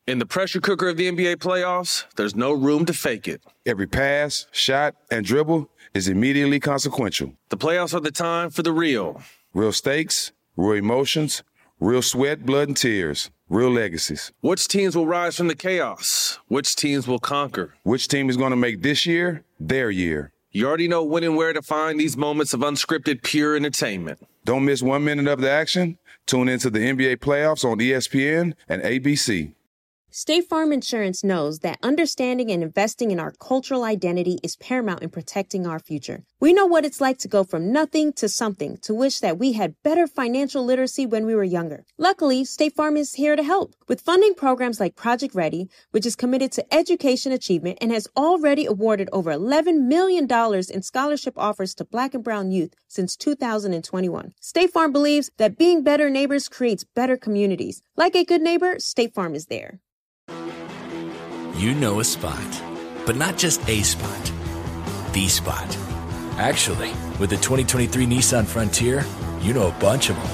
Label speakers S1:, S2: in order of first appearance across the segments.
S1: In the pressure cooker of the NBA playoffs, there's no room to fake it.
S2: Every pass, shot, and dribble is immediately consequential.
S1: The playoffs are the time for the real.
S2: Real stakes, real emotions, real sweat, blood, and tears, real legacies.
S1: Which teams will rise from the chaos? Which teams will conquer?
S2: Which team is going to make this year their year?
S1: You already know when and where to find these moments of unscripted, pure entertainment.
S2: Don't miss 1 minute of the action. Tune into the NBA playoffs on ESPN and ABC.
S3: State Farm Insurance knows that understanding and investing in our cultural identity is paramount in protecting our future. We know what it's like to go from nothing to something, to wish that we had better financial literacy when we were younger. Luckily, State Farm is here to help with funding programs like Project Ready, which is committed to education achievement and has already awarded over $11 million in scholarship offers to Black and Brown youth since 2021. State Farm believes that being better neighbors creates better communities. Like a good neighbor, State Farm is there.
S4: You know a spot, but not just a spot, the spot. Actually, with the 2023 Nissan Frontier, you know a bunch of them.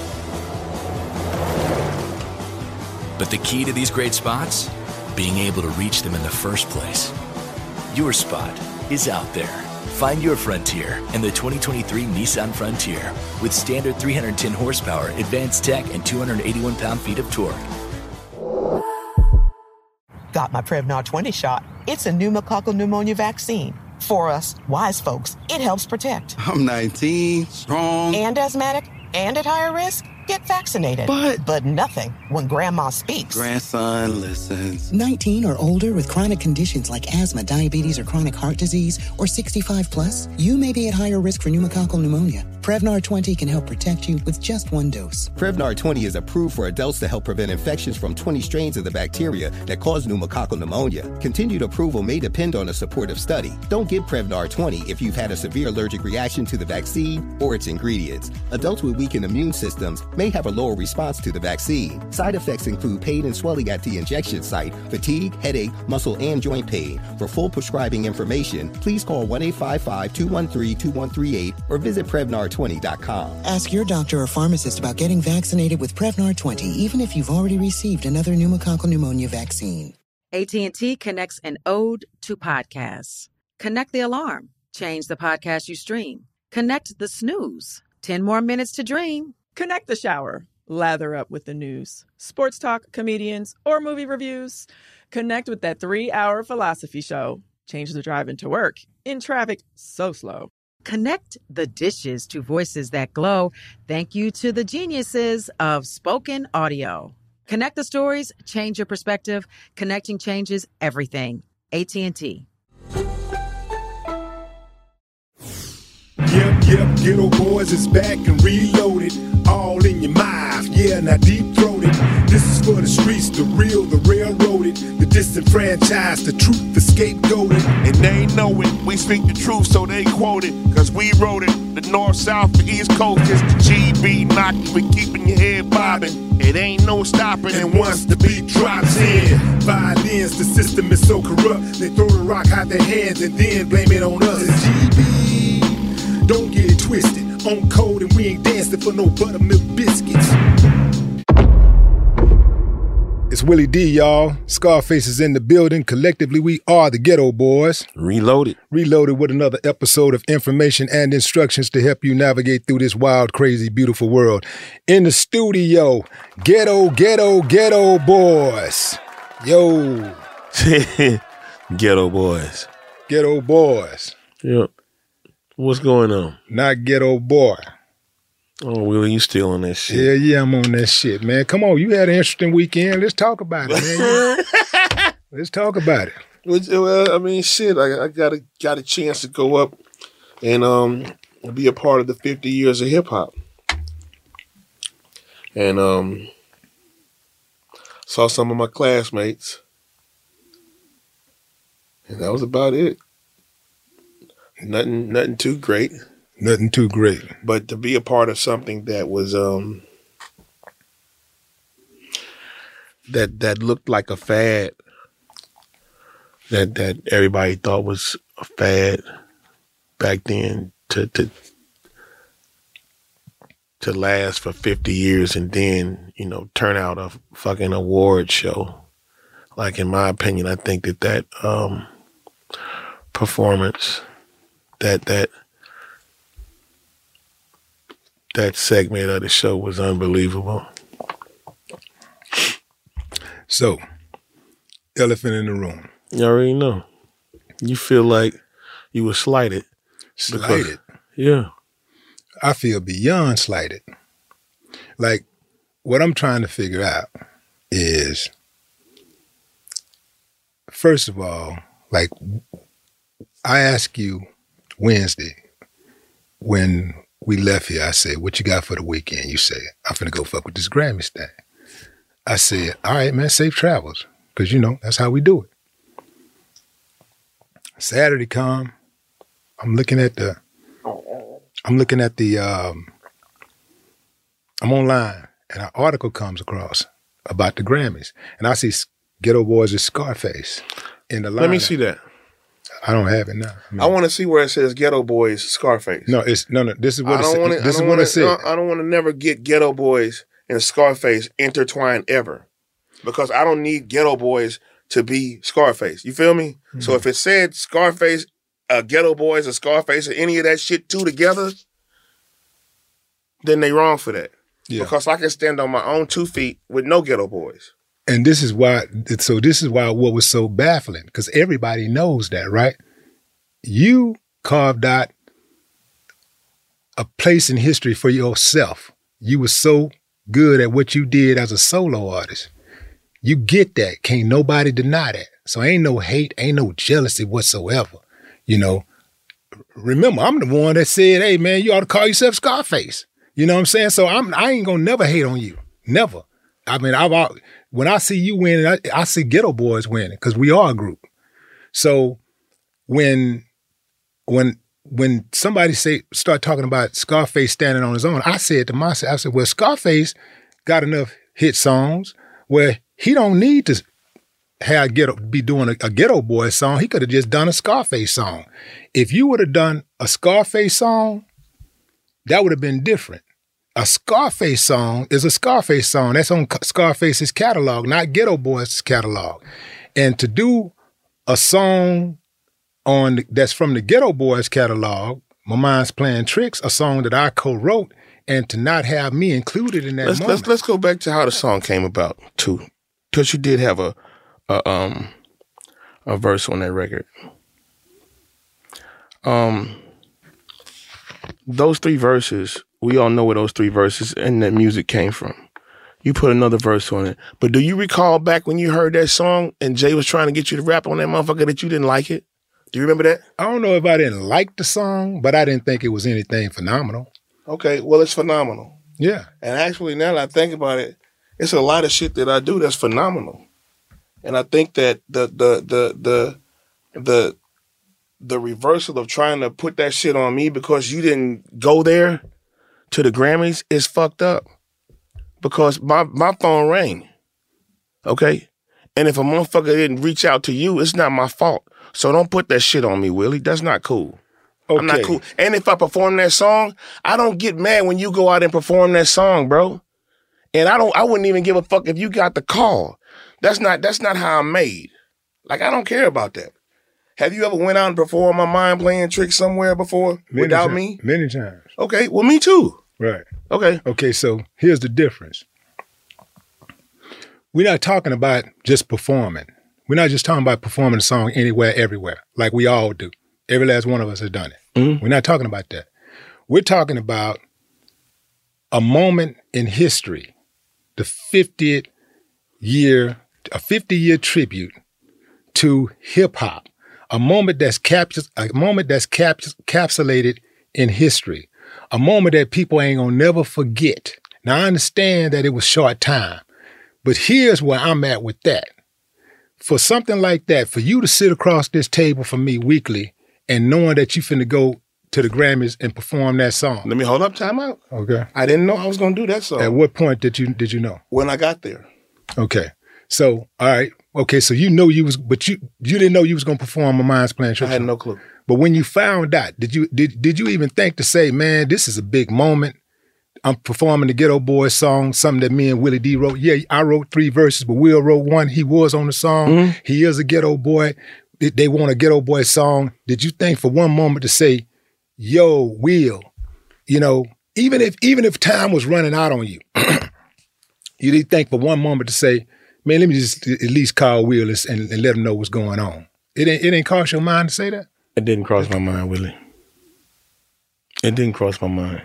S4: But the key to these great spots? Being able to reach them in the first place. Your spot is out there. Find your Frontier in the 2023 Nissan Frontier with standard 310 horsepower, advanced tech, and 281 pound-feet of torque.
S5: Got my Prevnar 20 shot. It's a pneumococcal pneumonia vaccine. For us, wise folks, it helps protect.
S6: I'm 19, strong.
S5: And asthmatic, and at higher risk. Get vaccinated. But nothing when grandma speaks.
S6: Grandson listens.
S7: 19 or older with chronic conditions like asthma, diabetes, or chronic heart disease, or 65 plus, you may be at higher risk for pneumococcal pneumonia. Prevnar 20 can help protect you with just one dose.
S8: Prevnar 20 is approved for adults to help prevent infections from 20 strains of the bacteria that cause pneumococcal pneumonia. Continued approval may depend on a supportive study. Don't give Prevnar 20 if you've had a severe allergic reaction to the vaccine or its ingredients. Adults with weakened immune systems may have a lower response to the vaccine. Side effects include pain and swelling at the injection site, fatigue, headache, muscle, and joint pain. For full prescribing information, please call 1-855-213-2138 or visit Prevnar20.com.
S7: Ask your doctor or pharmacist about getting vaccinated with Prevnar 20, even if you've already received another pneumococcal pneumonia vaccine.
S9: AT&T connects an ode to podcasts. Connect the alarm. Change the podcast you stream. Connect the snooze. 10 more minutes to dream.
S10: Connect the shower. Lather up with the news, sports talk, comedians, or movie reviews. Connect with that 3-hour philosophy show. Change the drive into work in traffic so slow.
S9: Connect the dishes to voices that glow. Thank you to the geniuses of spoken audio. Connect the stories, change your perspective. Connecting changes everything. AT&T.
S11: Yep, Ghetto Boys is back and reloaded. All in your mouth, yeah, now deep-throated. This is for the streets, the real, the railroaded, the disenfranchised, the truth, the scapegoated.
S12: And they know it, we speak the truth, so they quote it. Cause we wrote it, the north, south, the east coast is the GB knocking for keeping your head bobbing. It ain't no stopping.
S11: And once the beat drops in, violence, the system is so corrupt. They throw the rock out their hands and then blame it on us. It's GB, don't get it twisted. On code and we ain't dancing for no buttermilk biscuits.
S13: It's Willie D, y'all. Scarface is in the building. Collectively, we are the Ghetto Boys.
S14: Reloaded
S13: with another episode of information and instructions to help you navigate through this wild, crazy, beautiful world. In the studio, Ghetto Boys. Yo.
S14: Ghetto Boys.
S13: Ghetto Boys.
S14: Yep. What's going on?
S13: Not Ghetto Boy.
S14: Oh, Willie, you still on that shit?
S13: Yeah, I'm on that shit, man. Come on, you had an interesting weekend. Let's talk about it, man. Let's talk about it.
S14: Well, I mean, shit, I got a chance to go up and be a part of the 50 years of hip hop. And saw some of my classmates. And that was about it. Nothing too great.
S13: Nothing too great.
S14: But to be a part of something that was that looked like a fad, that everybody thought was a fad back then, to last for 50 years and then, turn out a fucking award show. like in my opinion, I think that performance, that segment of the show was unbelievable.
S13: So, elephant in the room.
S14: You already know. You feel like you were slighted.
S13: Slighted?
S14: Yeah.
S13: I feel beyond slighted. Like, what I'm trying to figure out is, first of all, like, I asked you Wednesday when we left here, I said, what you got for the weekend? You said, I'm finna go fuck with this Grammys thing. I said, all right, man, safe travels. Because, that's how we do it. Saturday come, I'm online, and an article comes across about the Grammys. And I see Ghetto Boys' Scarface in the line.
S14: Let me see that.
S13: I don't have it now.
S14: I want to see where it says Ghetto Boys Scarface.
S13: No, this is what it said.
S14: I don't want to never get Ghetto Boys and Scarface intertwined ever, because I don't need Ghetto Boys to be Scarface. You feel me? Mm-hmm. So if it said Scarface, Ghetto Boys, or Scarface, or any of that shit two together, then they wrong for that. Yeah. Because I can stand on my own 2 feet with no Ghetto Boys.
S13: And this is why what was so baffling, because everybody knows that, right? You carved out a place in history for yourself. You were so good at what you did as a solo artist. You get that. Can't nobody deny that. So ain't no hate, ain't no jealousy whatsoever. Remember, I'm the one that said, hey, man, you ought to call yourself Scarface. You know what I'm saying? So I ain't gonna never hate on you. Never. I mean, when I see you winning, I see Ghetto Boys winning, because we are a group. So when somebody start talking about Scarface standing on his own, I said to myself, well, Scarface got enough hit songs where he don't need to be doing a Ghetto Boys song. He could have just done a Scarface song. If you would have done a Scarface song, that would have been different. A Scarface song is a Scarface song. That's on Scarface's catalog, not Ghetto Boys' catalog. And to do a song that's from the Ghetto Boys catalog, My Mind's Playing Tricks, a song that I co-wrote, and to not have me included in that moment.
S14: Let's go back to how the song came about too, because you did have a verse on that record. Those 3 verses, we all know where those 3 verses and that music came from. You put another verse on it. But do you recall back when you heard that song and Jay was trying to get you to rap on that motherfucker that you didn't like it? Do you remember that?
S13: I don't know if I didn't like the song, but I didn't think it was anything phenomenal.
S14: Okay, well, it's phenomenal.
S13: Yeah.
S14: And actually, now that I think about it, it's a lot of shit that I do that's phenomenal. And I think that the reversal of trying to put that shit on me because you didn't go there to the Grammys is fucked up. Because my phone rang. Okay? And if a motherfucker didn't reach out to you, it's not my fault. So don't put that shit on me, Willie. That's not cool. Okay. I'm not cool. And if I perform that song, I don't get mad when you go out and perform that song, bro. And I wouldn't even give a fuck if you got the call. That's not how I'm made. Like, I don't care about that. Have you ever went out and performed My Mind Playing Tricks somewhere before without me?
S13: Many times.
S14: Okay, well, me too.
S13: Right.
S14: Okay.
S13: Okay, so here's the difference. We're not talking about just performing. We're not just talking about performing a song anywhere, everywhere, like we all do. Every last one of us has done it. Mm-hmm. We're not talking about that. We're talking about a moment in history, the 50th year, a 50-year tribute to hip hop, a moment that's capsulated in history, a moment that people ain't gonna never forget. Now, I understand that it was short time, but here's where I'm at with that. For something like that, for you to sit across this table from me weekly and knowing that you finna go to the Grammys and perform that song.
S14: Let me hold up, time out.
S13: Okay.
S14: I didn't know I was gonna do that song.
S13: At what point did you know?
S14: When I got there.
S13: Okay. So, all right. Okay, so you know you didn't know you was gonna perform My Mind's Playing Tricks.
S14: I had no clue.
S13: But when you found out, did you even think to say, man, this is a big moment? I'm performing the Ghetto Boys song, something that me and Willie D wrote. Yeah, I wrote 3 verses, but Will wrote 1. He was on the song. He is a ghetto boy. They want a Ghetto Boy song. Did you think for one moment to say, yo, Will, you know, even if time was running out on you, you didn't think for one moment to say, man, let me just at least call Will and let him know what's going on. It ain't cross your mind to say that?
S14: It didn't cross my mind, Willie. It didn't cross my mind.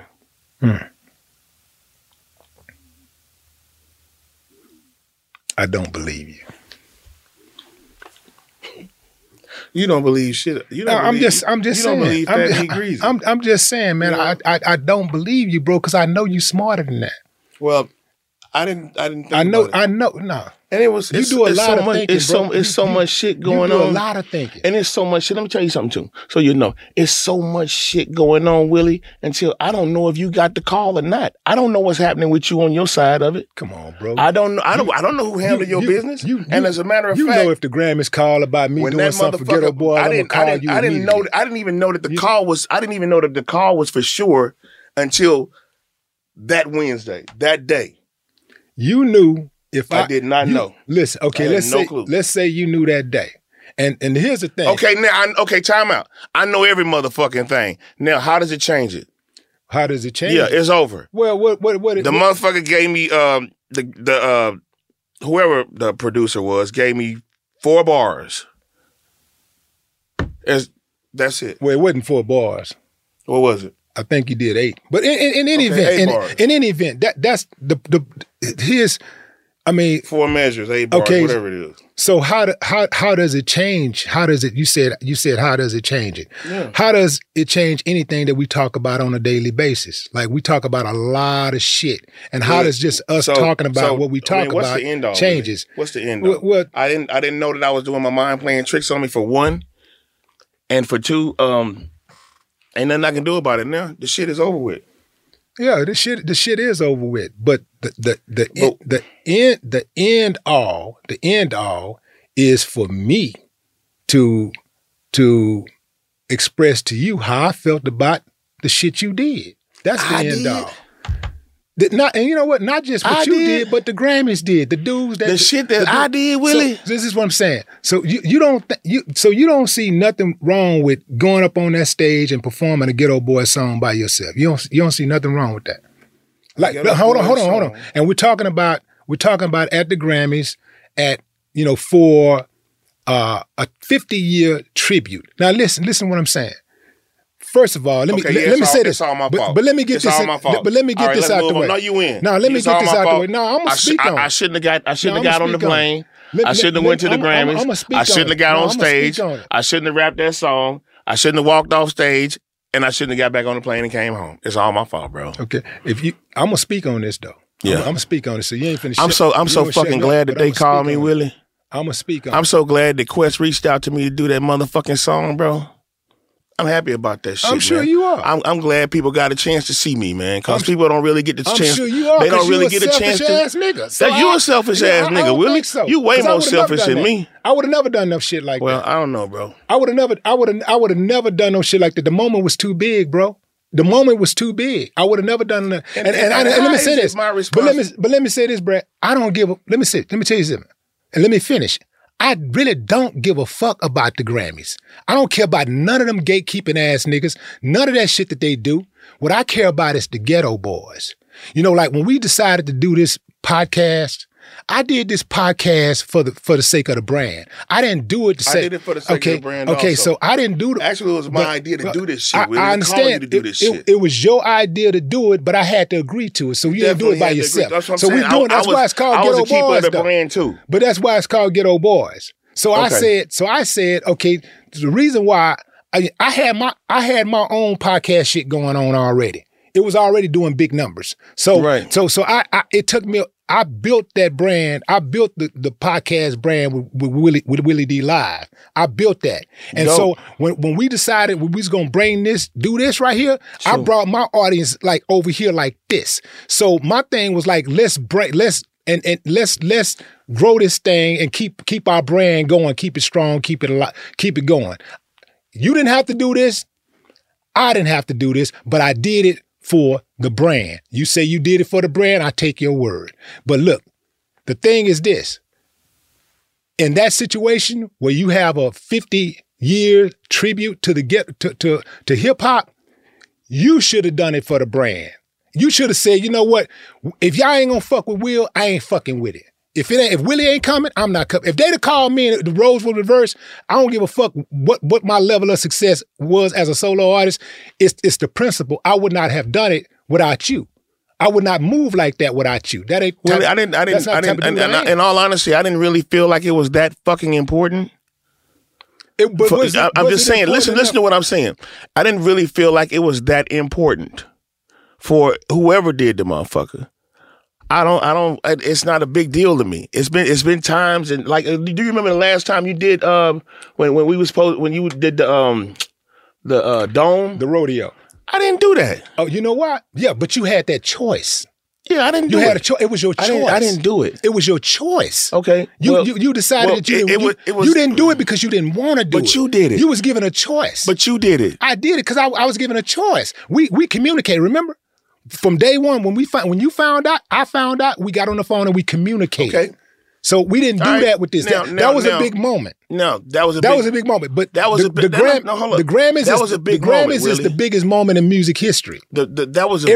S13: I don't believe you.
S14: You don't believe shit.
S13: I'm just saying.
S14: You don't believe that he agrees.
S13: I'm just saying, man. Yeah. I don't believe you, bro, because I know you smarter than that.
S14: Well, I didn't. Think
S13: I know.
S14: No. And you do a lot of thinking, bro. It's so much shit going on.
S13: You do a lot of thinking.
S14: And it's so much shit. Let me tell you something too. So you know, it's so much shit going on, Willie, until I don't know if you got the call or not. I don't know what's happening with you on your side of it.
S13: Come on, bro.
S14: I don't know. I don't know who handled your business. And as a matter of fact,
S13: you know if the Grammys call about me doing something for Ghetto Boy, I didn't
S14: know. I didn't even know that the call was. I didn't even know that the call was for sure until that Wednesday, that day.
S13: You knew. If
S14: I did not know.
S13: Listen, okay, let's say you knew that day. And here's the thing.
S14: Okay, now time out. I know every motherfucking thing. Now, how does it change it?
S13: How does it change?
S14: Yeah, it's over.
S13: Well, what
S14: the motherfucker gave me the whoever the producer was gave me 4 bars. That's it.
S13: Well, it wasn't 4 bars.
S14: What was it?
S13: I think he did 8. But in any event, that's his. I mean,
S14: 4 measures, 8 bars,
S13: okay,
S14: whatever it is.
S13: So how does it change? How does it? You said how does it change it?
S14: Yeah.
S13: How does it change anything that we talk about on a daily basis? Like we talk about a lot of shit, and how does just us talking about what we talk about changes?
S14: What's the end all?
S13: Well,
S14: I didn't know that I was doing my mind playing tricks on me for 1, and for 2, ain't nothing I can do about it now. The shit is over with.
S13: Yeah, the shit is over with. But the end all is for me to express to you how I felt about the shit you did. That's the end all. And you know what? Not just what you did, but the Grammys did. The dudes that
S14: the shit that I did, Willie.
S13: So this is what I'm saying. So you don't see nothing wrong with going up on that stage and performing a Ghetto Boy song by yourself. You don't see nothing wrong with that. Like hold on. And we're talking about at the Grammys for a 50-year tribute. Now listen what I'm saying. First of all, let me say this.
S14: It's all my fault.
S13: But let me get this. But let me get this out the way.
S14: No, you win.
S13: No, let me get this out the way. No, I'm gonna speak on it.
S14: I shouldn't have got on the plane. I shouldn't have went to the Grammys. I shouldn't have got on stage. I shouldn't have rapped that song. I shouldn't have walked off stage. And I shouldn't have got back on the plane and came home. It's all my fault, bro.
S13: Okay. I'm gonna speak on this though.
S14: Yeah.
S13: I'm gonna speak on it. So you ain't finished.
S14: I'm so fucking glad that they called me, Willie.
S13: I'm gonna speak on it.
S14: I'm so glad that Quest reached out to me to do that motherfucking song, bro. I'm happy about that shit.
S13: I'm sure
S14: man.
S13: you are.
S14: I'm glad people got a chance to see me, man. Because people don't really get the chance.
S13: I'm sure you are.
S14: They don't really get a chance to.
S13: Nigga. So
S14: you a selfish ass nigga, Willie.
S13: So.
S14: You way more selfish than me.
S13: I would have never done no shit like that.
S14: Well, I don't know, bro.
S13: I would have never done no shit like that. The moment was too big, bro. The moment was too big. I would have never done that. And let me say this. But let me say this, Brad. I don't give a. Let me tell you something. And let me finish. I really don't give a fuck about the Grammys. I don't care about none of them gatekeeping ass niggas, none of that shit that they do. What I care about is the Ghetto Boys. You know, like when we decided to do this podcast, I did this podcast for the sake of the brand. I didn't do it to say.
S14: I did it for the sake of the brand.
S13: Okay,
S14: also.
S13: so I didn't do it.
S14: Actually, it was my idea to do this shit.
S13: I understand.
S14: You to do this shit.
S13: It was your idea to do it, but I had to agree to it. So you didn't do it by yourself.
S14: That's what I'm
S13: so
S14: saying.
S13: we doing. That's why it's called Ghetto Boys.
S14: I was a keeper of the brand too.
S13: But that's why it's called Ghetto Boys. So okay. I said, okay. The reason why I had my own podcast shit going on already. It was already doing big numbers. So
S14: right.
S13: So it took me. I built that brand. I built the podcast brand with Willie D Live. I built that. And so when we decided we was gonna do this right here, sure. I brought my audience like over here like this. So my thing was like, let's grow this thing and keep our brand going, keep it strong, keep it alive, keep it going. You didn't have to do this. I didn't have to do this, but I did it for the brand. You say you did it for the brand, I take your word. But look, the thing is this. In that situation where you have a 50-year tribute to to hip hop, you should have done it for the brand. You should have said, you know what? If y'all ain't gonna fuck with Will, I ain't fucking with it. If Willie ain't coming, I'm not coming. If they'd have called me and the roles were reversed, I don't give a fuck what my level of success was as a solo artist. It's the principle. I would not have done it without you. I would not move like that without you. That ain't.
S14: Well, I didn't. In all honesty, I didn't really feel like it was that fucking important. I'm just saying. Listen to what I'm saying. I didn't really feel like it was that important for whoever did the motherfucker. I don't. It's not a big deal to me. It's been times and like. Do you remember the last time you did when you did the dome,
S13: the rodeo?
S14: I didn't do that.
S13: Oh, you know what? Yeah, but you had that choice.
S14: Yeah, I didn't do it.
S13: You had a choice. It was your choice.
S14: I didn't do it.
S13: It was your choice.
S14: Okay.
S13: You decided that you didn't do it because you didn't want to do it.
S14: But you did it.
S13: You was given a choice.
S14: But you did it.
S13: I did it because I was given a choice. We communicated, remember? From day one, when you found out, I found out, we got on the phone and we communicated. Okay. So we didn't do that with this. That was a big moment.
S14: No, that was a big moment.
S13: But
S14: that was
S13: the Grammys is the biggest moment in music history.
S14: That was a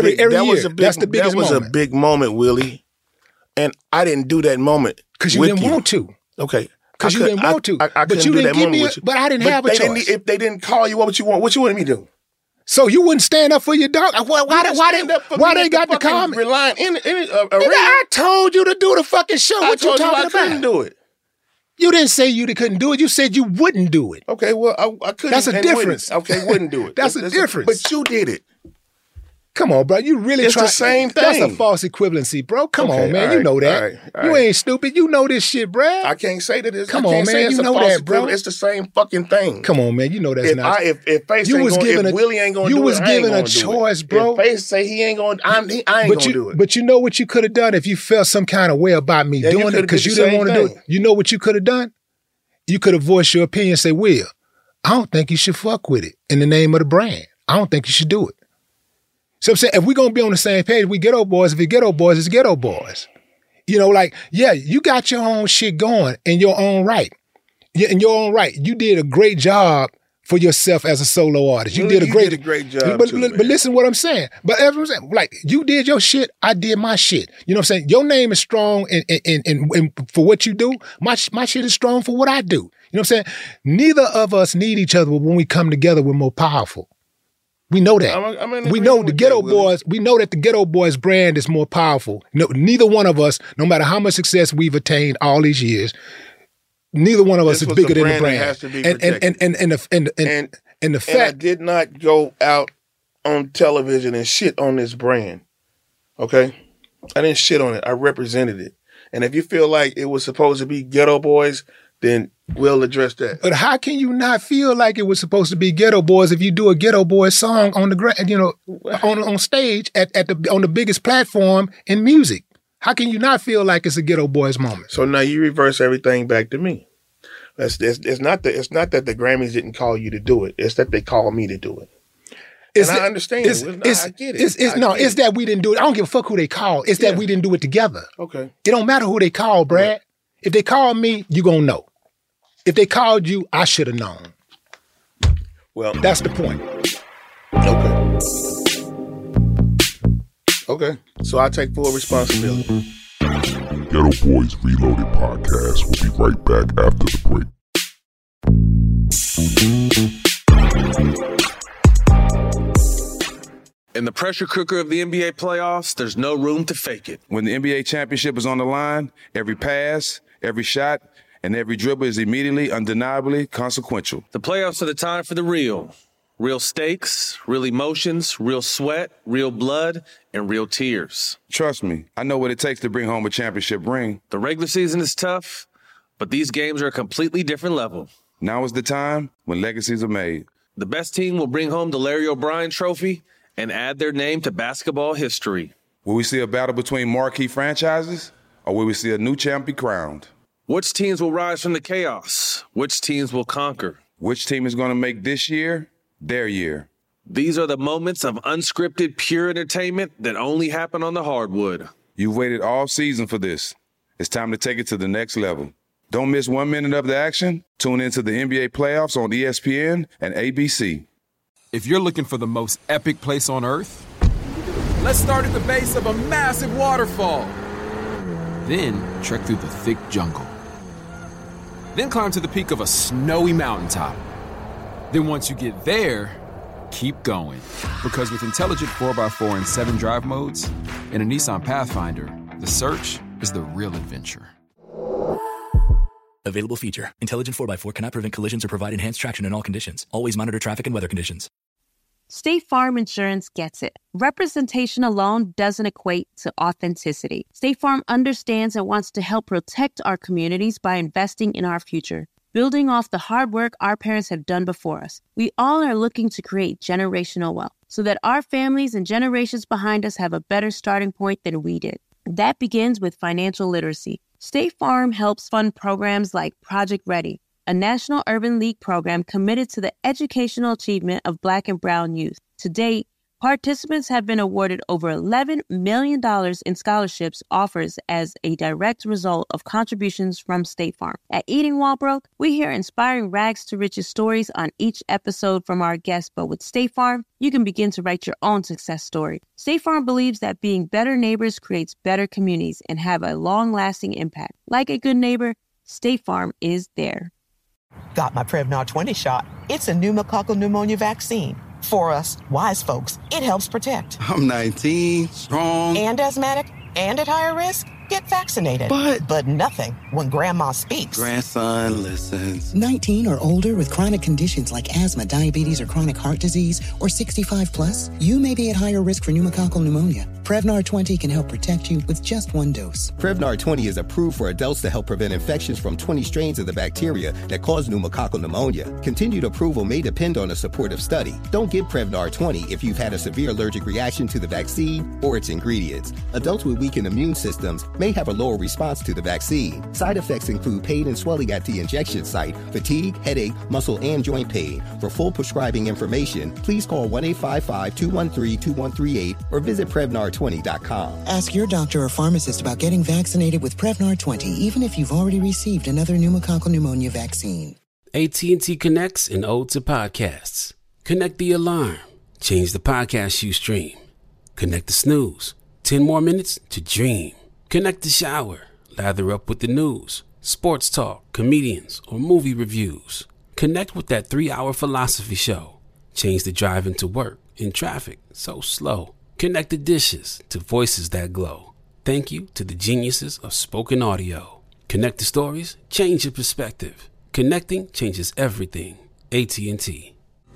S14: big moment, Willie. And I didn't do that moment
S13: because you didn't want to.
S14: Okay.
S13: Because you didn't want to.
S14: But you didn't give me.
S13: But I didn't have a choice.
S14: If they didn't call you, what you wanted me to do?
S13: So you wouldn't stand up for your dog? Why they got the comment?
S14: Relying in arena?
S13: I told you to do the fucking show. What you talking about?
S14: I couldn't do it.
S13: You didn't say you couldn't do it. You said you wouldn't do it.
S14: Okay, well, I couldn't.
S13: That's a difference.
S14: Wouldn't do it.
S13: That's a difference.
S14: But you did it.
S13: Come on, bro. You really
S14: It's the same thing.
S13: That's a false equivalency, bro. Come on, man. You know that. You ain't stupid. You know this shit, bro.
S14: I can't say that it's.
S13: Come on, man. You know that, bro.
S14: It's the same fucking thing.
S13: Come on, man. You know that's not.
S14: If Face ain't going, if Willie ain't going to do it,
S13: you was given a choice, bro.
S14: If Face say he ain't going, I ain't going to do it.
S13: But you know what you could have done if you felt some kind of way about me doing it because you didn't want to do it. You know what you could have done? You could have voiced your opinion and say, Will, I don't think you should fuck with it in the name of the brand. I don't think you should do it. So I'm saying, if we're going to be on the same page, we Ghetto Boys. If it's Ghetto Boys, it's Ghetto Boys. You know, like, yeah, you got your own shit going in your own right. In your own right. You did a great job for yourself as a solo artist. You did a great
S14: job
S13: but
S14: too,
S13: but listen to what I'm saying. But everyone's saying, like, you did your shit, I did my shit. You know what I'm saying? Your name is strong and for what you do. My shit is strong for what I do. You know what I'm saying? Neither of us need each other, but when we come together, we're more powerful. We know that. We know the Ghetto Boys. We know that the Ghetto Boys brand is more powerful. No, neither one of us, no matter how much success we've attained all these years, neither one of us is bigger than the brand.
S14: Has to be
S13: and the fact
S14: I did not go out on television and shit on this brand. Okay, I didn't shit on it. I represented it. And if you feel like it was supposed to be Ghetto Boys, then we'll address that.
S13: But how can you not feel like it was supposed to be Ghetto Boys if you do a Ghetto Boys song on the on stage on the biggest platform in music? How can you not feel like it's a Ghetto Boys moment?
S14: So now you reverse everything back to me. It's not that the Grammys didn't call you to do it. It's that they called me to do it. I understand. I get it.
S13: It's that we didn't do it. I don't give a fuck who they call. It's that we didn't do it together.
S14: Okay.
S13: It don't matter who they call, Brad. Right. If they called me, you gonna know. If they called you, I should have known.
S14: Well,
S13: that's the point.
S14: Okay. So I take full responsibility.
S15: Ghetto Boys Reloaded podcast will be right back after the break.
S1: In the pressure cooker of the NBA playoffs, there's no room to fake it.
S2: When the NBA championship is on the line, every pass, every shot, and every dribble is immediately, undeniably consequential.
S1: The playoffs are the time for the real. Real stakes, real emotions, real sweat, real blood, and real tears.
S2: Trust me, I know what it takes to bring home a championship ring.
S1: The regular season is tough, but these games are a completely different level.
S2: Now is the time when legacies are made.
S1: The best team will bring home the Larry O'Brien Trophy and add their name to basketball history.
S2: Will we see a battle between marquee franchises, or will we see a new champ be crowned?
S1: Which teams will rise from the chaos? Which teams will conquer?
S2: Which team is going to make this year their year?
S1: These are the moments of unscripted, pure entertainment that only happen on the hardwood.
S2: You've waited all season for this. It's time to take it to the next level. Don't miss 1 minute of the action. Tune into the NBA playoffs on ESPN and ABC.
S16: If you're looking for the most epic place on earth, let's start at the base of a massive waterfall. Then trek through the thick jungle. Then climb to the peak of a snowy mountaintop. Then once you get there, keep going. Because with intelligent 4x4 and 7 drive modes and a Nissan Pathfinder, the search is the real adventure.
S4: Available feature. Intelligent 4x4 cannot prevent collisions or provide enhanced traction in all conditions. Always monitor traffic and weather conditions.
S3: State Farm Insurance gets it. Representation alone doesn't equate to authenticity. State Farm understands and wants to help protect our communities by investing in our future, building off the hard work our parents have done before us. We all are looking to create generational wealth so that our families and generations behind us have a better starting point than we did. That begins with financial literacy. State Farm helps fund programs like Project Ready, a National Urban League program committed to the educational achievement of Black and Brown youth. To date, participants have been awarded over $11 million in scholarships offers as a direct result of contributions from State Farm. At Eating While Broke, we hear inspiring rags to riches stories on each episode from our guests, but with State Farm, you can begin to write your own success story. State Farm believes that being better neighbors creates better communities and have a long-lasting impact. Like a good neighbor, State Farm is there.
S5: Got my Prevnar 20 shot. It's a pneumococcal pneumonia vaccine. For us, wise folks, it helps protect.
S6: I'm 19, strong.
S5: And asthmatic, and at higher risk? Get vaccinated. But nothing when grandma speaks.
S6: Grandson listens.
S7: 19 or older with chronic conditions like asthma, diabetes, or chronic heart disease, or 65 plus, you may be at higher risk for pneumococcal pneumonia. Prevnar 20 can help protect you with just one dose.
S8: Prevnar 20 is approved for adults to help prevent infections from 20 strains of the bacteria that cause pneumococcal pneumonia. Continued approval may depend on a supportive study. Don't give Prevnar 20 if you've had a severe allergic reaction to the vaccine or its ingredients. Adults with weakened immune systems may have a lower response to the vaccine. Side effects include pain and swelling at the injection site, fatigue, headache, muscle, and joint pain. For full prescribing information, please call 1-855-213-2138 or visit Prevnar20.com.
S7: Ask your doctor or pharmacist about getting vaccinated with Prevnar 20, even if you've already received another pneumococcal pneumonia vaccine.
S17: AT&T connects an ode to podcasts. Connect the alarm. Change the podcast you stream. Connect the snooze. 10 more minutes to dream. Connect the shower. Lather up with the news, sports talk, comedians, or movie reviews. Connect with that 3-hour philosophy show. Change the drive into work in traffic so slow. Connect the dishes to voices that glow. Thank you to the geniuses of spoken audio. Connect the stories, change your perspective. Connecting changes everything. AT&T.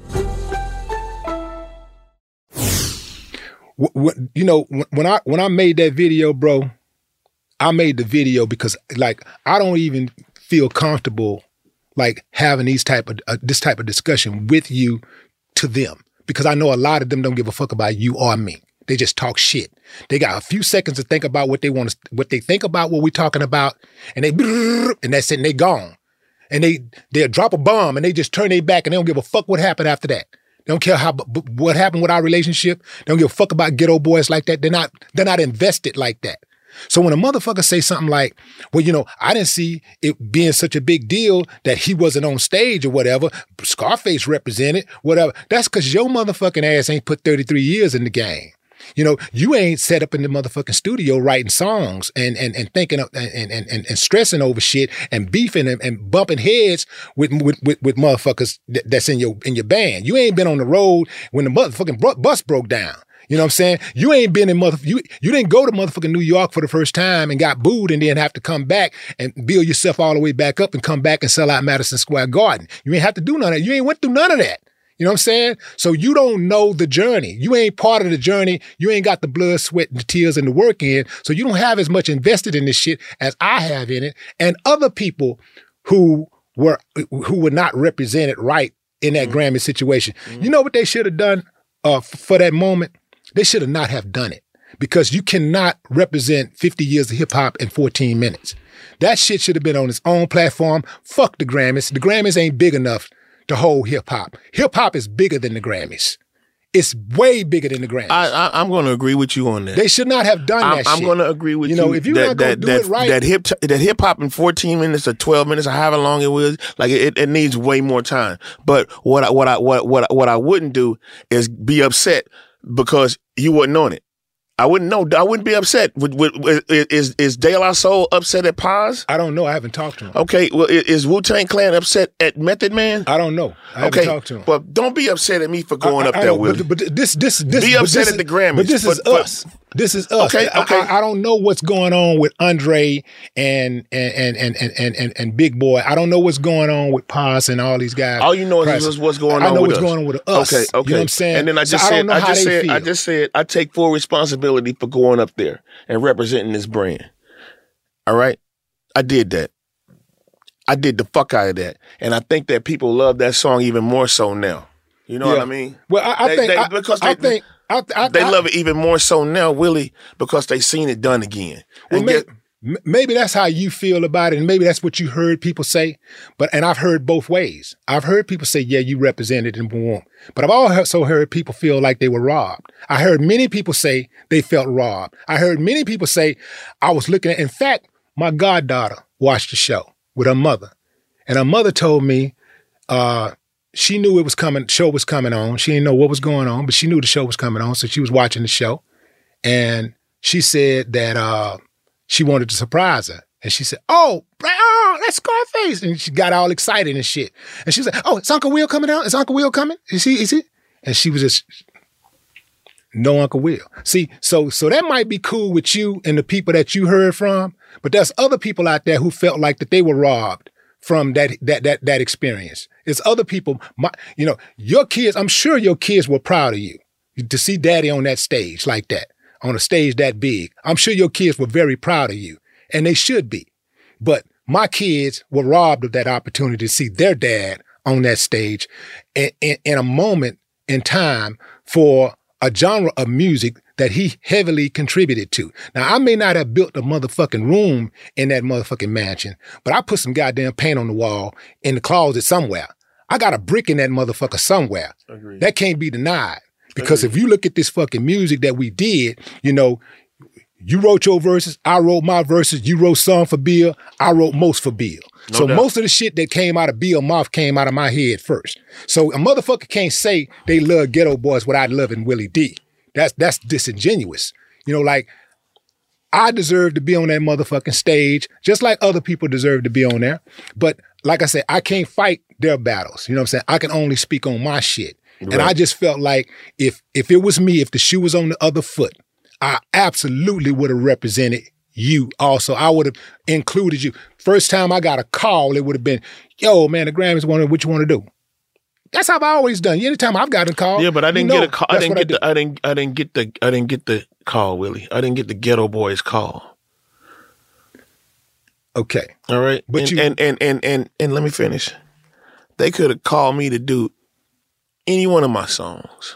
S13: When I made that video, bro, I made the video because like I don't even feel comfortable like having this type of discussion with you to them, because I know a lot of them don't give a fuck about you or me. They just talk shit. They got a few seconds to think about what they think about what we're talking about, and that's it, and they gone. And they'll drop a bomb and they just turn their back and they don't give a fuck what happened after that. They don't care what happened with our relationship. They don't give a fuck about ghetto boys like that. They're not invested like that. So when a motherfucker say something like, well, I didn't see it being such a big deal that he wasn't on stage or whatever, Scarface represented, whatever, that's because your motherfucking ass ain't put 33 years in the game. You ain't set up in the motherfucking studio writing songs and thinking of, and stressing over shit and beefing and bumping heads with motherfuckers that's in your band. You ain't been on the road when the motherfucking bus broke down. You know what I'm saying? You ain't been in you didn't go to motherfucking New York for the first time and got booed and then have to come back and build yourself all the way back up and come back and sell out Madison Square Garden. You ain't have to do none of that. You ain't went through none of that. You know what I'm saying? So you don't know the journey. You ain't part of the journey. You ain't got the blood, sweat, and the tears and the work in. So you don't have as much invested in this shit as I have in it. And other people who were not represented right in that Grammy situation. You know what they should have done for that moment? They should have not have done it, because you cannot represent 50 years of hip hop in 14 minutes. That shit should have been on its own platform. Fuck the Grammys. The Grammys ain't big enough to hold hip hop. Hip hop is bigger than the Grammys. It's way bigger than the Grammys.
S14: I'm going to agree with you on that.
S13: They should not have done that shit.
S14: I'm going to agree with you.
S13: You know, if you're not going to do it right.
S14: That hip hop in 14 minutes or 12 minutes or however long it was, like it needs way more time. But what I wouldn't do is be upset because you wasn't on it. I wouldn't know. I wouldn't be upset. Is De La Soul upset at Paz?
S13: I don't know. I haven't talked to him.
S14: Okay. Well, is Wu-Tang Clan upset at Method Man?
S13: I don't know. I haven't talked to him.
S14: But don't be upset at me for going up there, Willie.
S13: But this
S14: be upset at the Grammys.
S13: But this is us. This is us.
S14: Okay.
S13: I don't know what's going on with Andre and Big Boy. I don't know what's going on with Paz and all these guys.
S14: All you know is what's going on with us.
S13: I know what's going on with us.
S14: Okay.
S13: You know what I'm saying?
S14: And then I just said I take full responsibility for going up there and representing this brand. All right? I did that. I did the fuck out of that. And I think that people love that song even more so now. You know what I mean?
S13: Well, I think
S14: they love it even more so now, Willie, because they seen it done again.
S13: Well, maybe that's how you feel about it, and maybe that's what you heard people say. And I've heard both ways. I've heard people say, yeah, you represented and boom. But I've also heard people feel like they were robbed. I heard many people say they felt robbed. I heard many people say, I was looking at, in fact, my goddaughter watched the show with her mother. And her mother told me, she knew it was coming, show was coming on. She didn't know what was going on, but she knew the show was coming on, so she was watching the show. And she said that she wanted to surprise her. And she said, oh, that's Scarface. And she got all excited and shit. And she was like, oh, is Uncle Will coming out? Is Uncle Will coming? Is he? And she was just, no Uncle Will. See, so that might be cool with you and the people that you heard from, but there's other people out there who felt like that they were robbed from that experience. It's other people, your kids, I'm sure your kids were proud of you to see daddy on that stage like that, on a stage that big. I'm sure your kids were very proud of you, and they should be. But my kids were robbed of that opportunity to see their dad on that stage in a moment in time for a genre of music that he heavily contributed to. Now, I may not have built a motherfucking room in that motherfucking mansion, but I put some goddamn paint on the wall in the closet somewhere. I got a brick in that motherfucker somewhere.
S14: Agreed.
S13: That can't be denied. Because if you look at this fucking music that we did, you wrote your verses, I wrote my verses, you wrote some for Bill, I wrote most for Bill. No doubt. Most of the shit that came out of Bill's mouth came out of my head first. So a motherfucker can't say they love Ghetto Boys without loving Willie D. That's disingenuous. Like, I deserve to be on that motherfucking stage, just like other people deserve to be on there. But like I said, I can't fight their battles. You know what I'm saying? I can only speak on my shit. Right. And I just felt like if it was me, if the shoe was on the other foot, I absolutely would have represented you also. I would have included you. First time I got a call, it would have been, yo, man, the Grammys wanted what you want to do. That's how I've always done. Anytime I've gotten a call.
S14: Yeah, but I didn't get a call. I didn't get the call, Willie. I didn't get the Ghetto Boys call.
S13: Okay.
S14: All right. But and let me finish. They could have called me to do any one of my songs.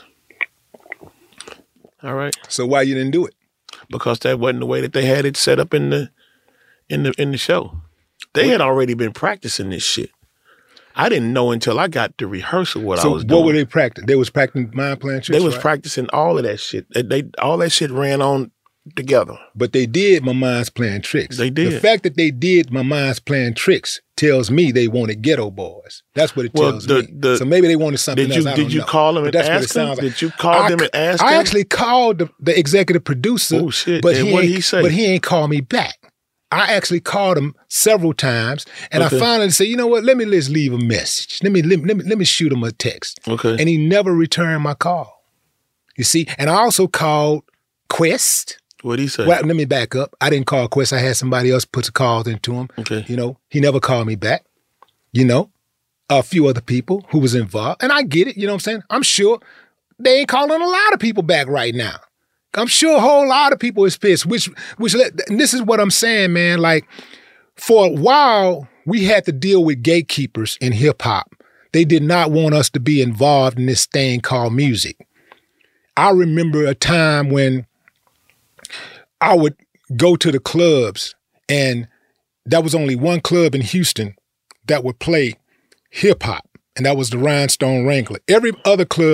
S14: All right.
S13: So why you didn't do it?
S14: Because that wasn't the way that they had it set up in the show. They had already been practicing this shit. I didn't know until I got to rehearsal what I was doing.
S13: So what were they practicing? They was practicing mind playing tricks,
S14: They was practicing all of that shit. All that shit ran on together.
S13: But they did My Mind's Playing Tricks.
S14: They did.
S13: The fact that they did My Mind's Playing Tricks tells me they wanted Ghetto Boys. That's what it tells me. So maybe they wanted something else.
S14: Did you call them and ask them? Did you call them and ask them?
S13: I actually called the executive producer.
S14: Oh, shit.
S13: But
S14: what did he say?
S13: But he ain't called me back. I actually called him several times, and I finally said, you know what, let me just leave a message. Let me shoot him a text.
S14: Okay.
S13: And he never returned my call. You see? And I also called Quest.
S14: What'd he say?
S13: Well, let me back up. I didn't call Quest. I had somebody else put the calls into him.
S14: Okay.
S13: He never called me back. A few other people who was involved. And I get it, you know what I'm saying? I'm sure they ain't calling a lot of people back right now. I'm sure a whole lot of people is pissed, and this is what I'm saying, man. Like, for a while, we had to deal with gatekeepers in hip hop. They did not want us to be involved in this thing called music. I remember a time when I would go to the clubs, and there was only one club in Houston that would play hip hop, and that was the Rhinestone Wrangler. Every other club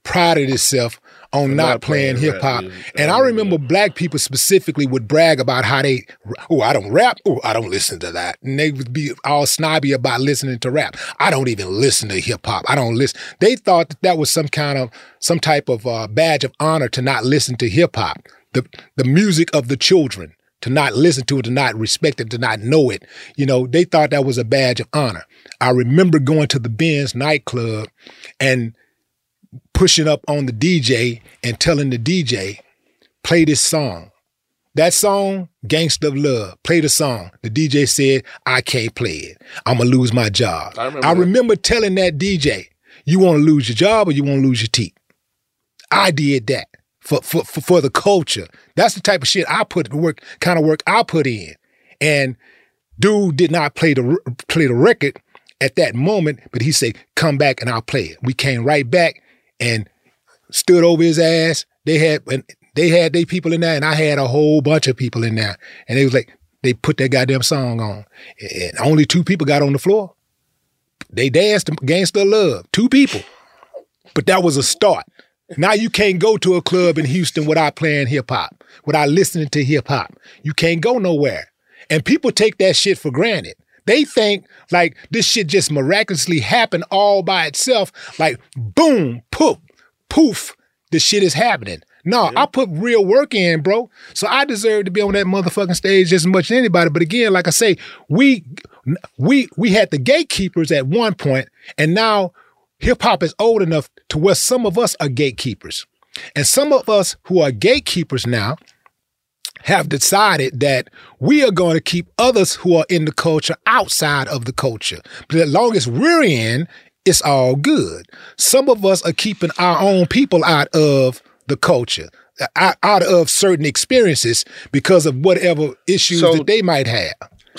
S13: prided itself on not playing hip hop. And I remember black people specifically would brag about how they, I don't rap, I don't listen to that. And they would be all snobby about listening to rap. I don't even listen to hip hop. I don't listen. They thought that was some type of badge of honor to not listen to hip hop, the music of the children, to not listen to it, to not respect it, to not know it. You know, they thought that was a badge of honor. I remember going to the Benz nightclub and pushing up on the DJ and telling the DJ, play this song. That song, Gangsta of Love, play the song. The DJ said, I can't play it. I'm going to lose my job. I remember telling that DJ, you want to lose your job or you want to lose your teeth? I did that for the culture. That's the type of shit I put work I put in. And dude did not play the record at that moment, but he said, come back and I'll play it. We came right back and stood over his ass. They had their people in there, and I had a whole bunch of people in there. And they was like, they put that goddamn song on. And only 2 people got on the floor. They danced Gangsta Love. 2 people. But that was a start. Now you can't go to a club in Houston without playing hip hop, without listening to hip hop. You can't go nowhere. And people take that shit for granted. They think like this shit just miraculously happened all by itself. Like boom, poof, the shit is happening. No, I put real work in, bro. So I deserve to be on that motherfucking stage just as much as anybody. But again, like I say, we had the gatekeepers at one point, and now hip hop is old enough to where some of us are gatekeepers. And some of us who are gatekeepers now have decided that we are going to keep others who are in the culture outside of the culture. But as long as we're in, it's all good. Some of us are keeping our own people out of the culture, out of certain experiences because of whatever issues that they might have.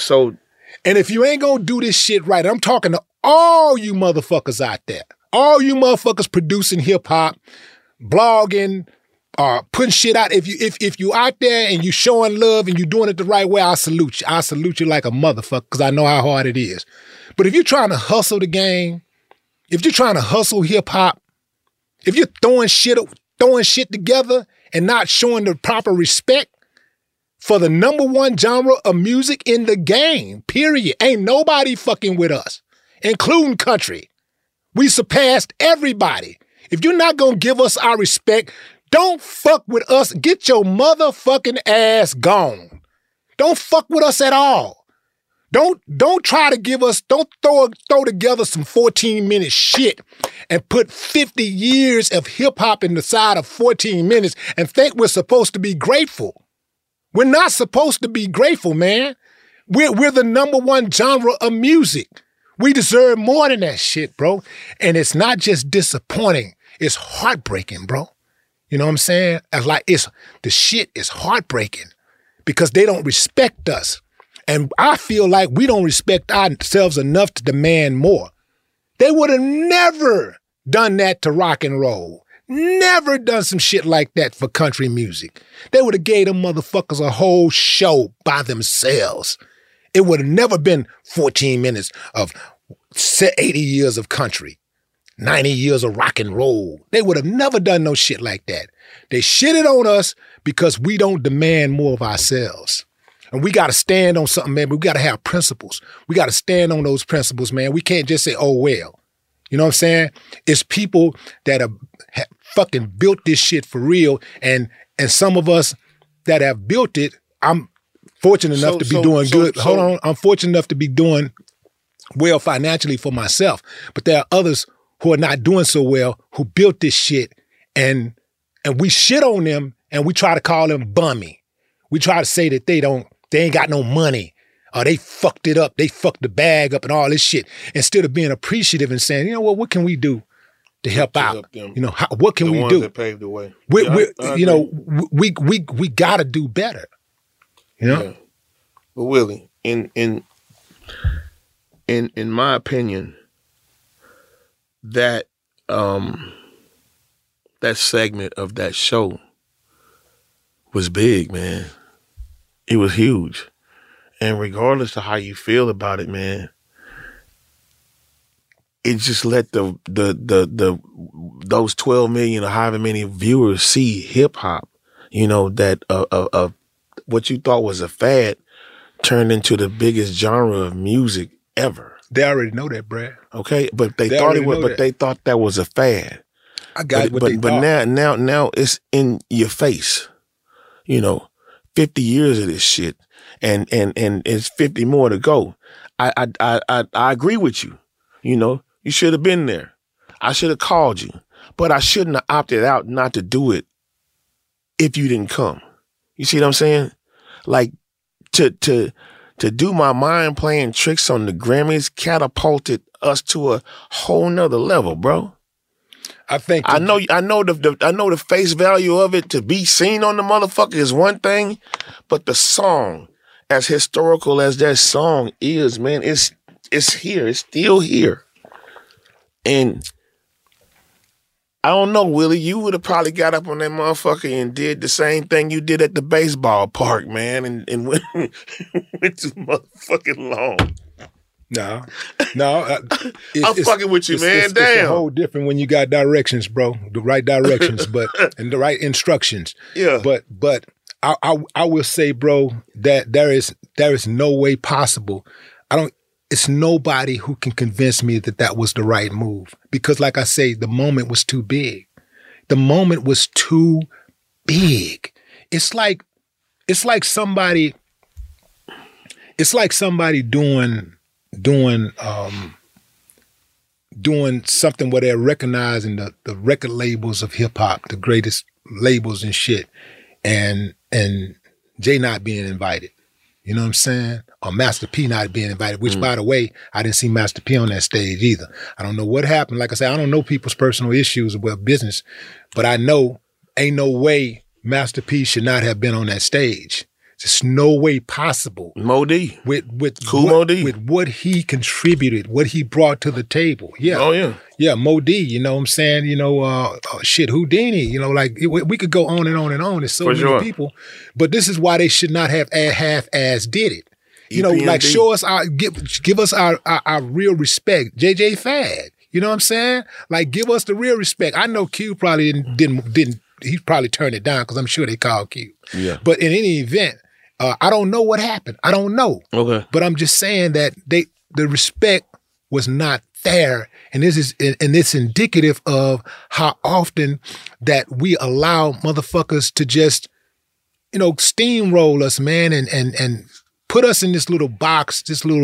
S13: And if you ain't going to do this shit right, I'm talking to all you motherfuckers out there, all you motherfuckers producing hip hop, blogging, putting shit out. If you out there and you showing love and you doing it the right way, I salute you. I salute you like a motherfucker because I know how hard it is. But if you're trying to hustle the game, if you're trying to hustle hip hop, if you're throwing shit together and not showing the proper respect for the #1 genre of music in the game, period. Ain't nobody fucking with us, including country. We surpassed everybody. If you're not gonna give us our respect, don't fuck with us. Get your motherfucking ass gone. Don't fuck with us at all. Don't try to give us, don't throw together some 14-minute shit and put 50 years of hip-hop in the side of 14 minutes and think we're supposed to be grateful. We're not supposed to be grateful, man. We're the #1 genre of music. We deserve more than that shit, bro. And it's not just disappointing. It's heartbreaking, bro. You know what I'm saying? The shit is heartbreaking because they don't respect us. And I feel like we don't respect ourselves enough to demand more. They would have never done that to rock and roll. Never done some shit like that for country music. They would have gave them motherfuckers a whole show by themselves. It would have never been 14 minutes of 80 years of country, 90 years of rock and roll. They would have never done no shit like that. They shitted on us because we don't demand more of ourselves. And we got to stand on something, man. We got to have principles. We got to stand on those principles, man. We can't just say, oh, well. You know what I'm saying? It's people that have fucking built this shit for real. And some of us that have built it, I'm fortunate enough to be doing good. Hold on. I'm fortunate enough to be doing well financially for myself. But there are others who are not doing so well who built this shit. And we shit on them and we try to call them bummy. We try to say that they ain't got no money, or they fucked it up, they fucked the bag up and all this shit, instead of being appreciative and saying, you know what can we do to help out? You know, what can we do?
S14: That paved the way.
S13: We got to do better. You know?
S14: Yeah. But Willie, in my opinion, that that segment of that show was big, man. It was huge. And regardless of how you feel about it, man, it just let the those 12 million or however many viewers see hip hop, you know, that what you thought was a fad turned into the biggest genre of music ever.
S13: They already know that, Brad.
S14: Okay, but they thought it was, but they thought that was a fad.
S13: I got
S14: but now it's in your face. You know, 50 years of this shit, and it's 50 more to go. I agree with you. You know, you should have been there. I should have called you, but I shouldn't have opted out not to do it if you didn't come. You see what I'm saying? Like to do my mind playing tricks on the Grammys catapulted us to a whole nother level, bro.
S13: I think
S14: I know the face value of it to be seen on the motherfucker is one thing, but the song, as historical as that song is, man, it's here. It's still here. And I don't know, Willie, you would have probably got up on that motherfucker and did the same thing you did at the baseball park, man, and went too motherfucking long.
S13: No.
S14: I'm fucking with you, man. Damn.
S13: It's a whole different when you got directions, bro. The right directions, and the right instructions.
S14: Yeah.
S13: But I will say, bro, that there is no way possible. It's nobody who can convince me that was the right move. Because like I say, the moment was too big. The moment was too big. It's like somebody doing something where they're recognizing the record labels of hip hop, the greatest labels and shit, and Jay not being invited. You know what I'm saying? Or Master P not being invited, which by the way, I didn't see Master P on that stage either. I don't know what happened. Like I said, I don't know people's personal issues about business, but I know ain't no way Master P should not have been on that stage. There's no way possible.
S14: Mo D.
S13: With
S14: Mo D.
S13: With what he contributed, what he brought to the table. Yeah.
S14: Oh, yeah.
S13: Yeah, Mo D, you know what I'm saying? You know, shit, Houdini, you know, like we could go on and on and on. There's so many people. But this is why they should not have half-ass did it. You know, like show us give us our real respect. JJ Fad. You know what I'm saying? Like give us the real respect. I know Q probably didn't he probably turned it down because I'm sure they called Q.
S14: Yeah.
S13: But in any event, I don't know what happened. I don't know.
S14: Okay.
S13: But I'm just saying that the respect was not there. And it's indicative of how often that we allow motherfuckers to just, you know, steamroll us, man, and put us in this little box,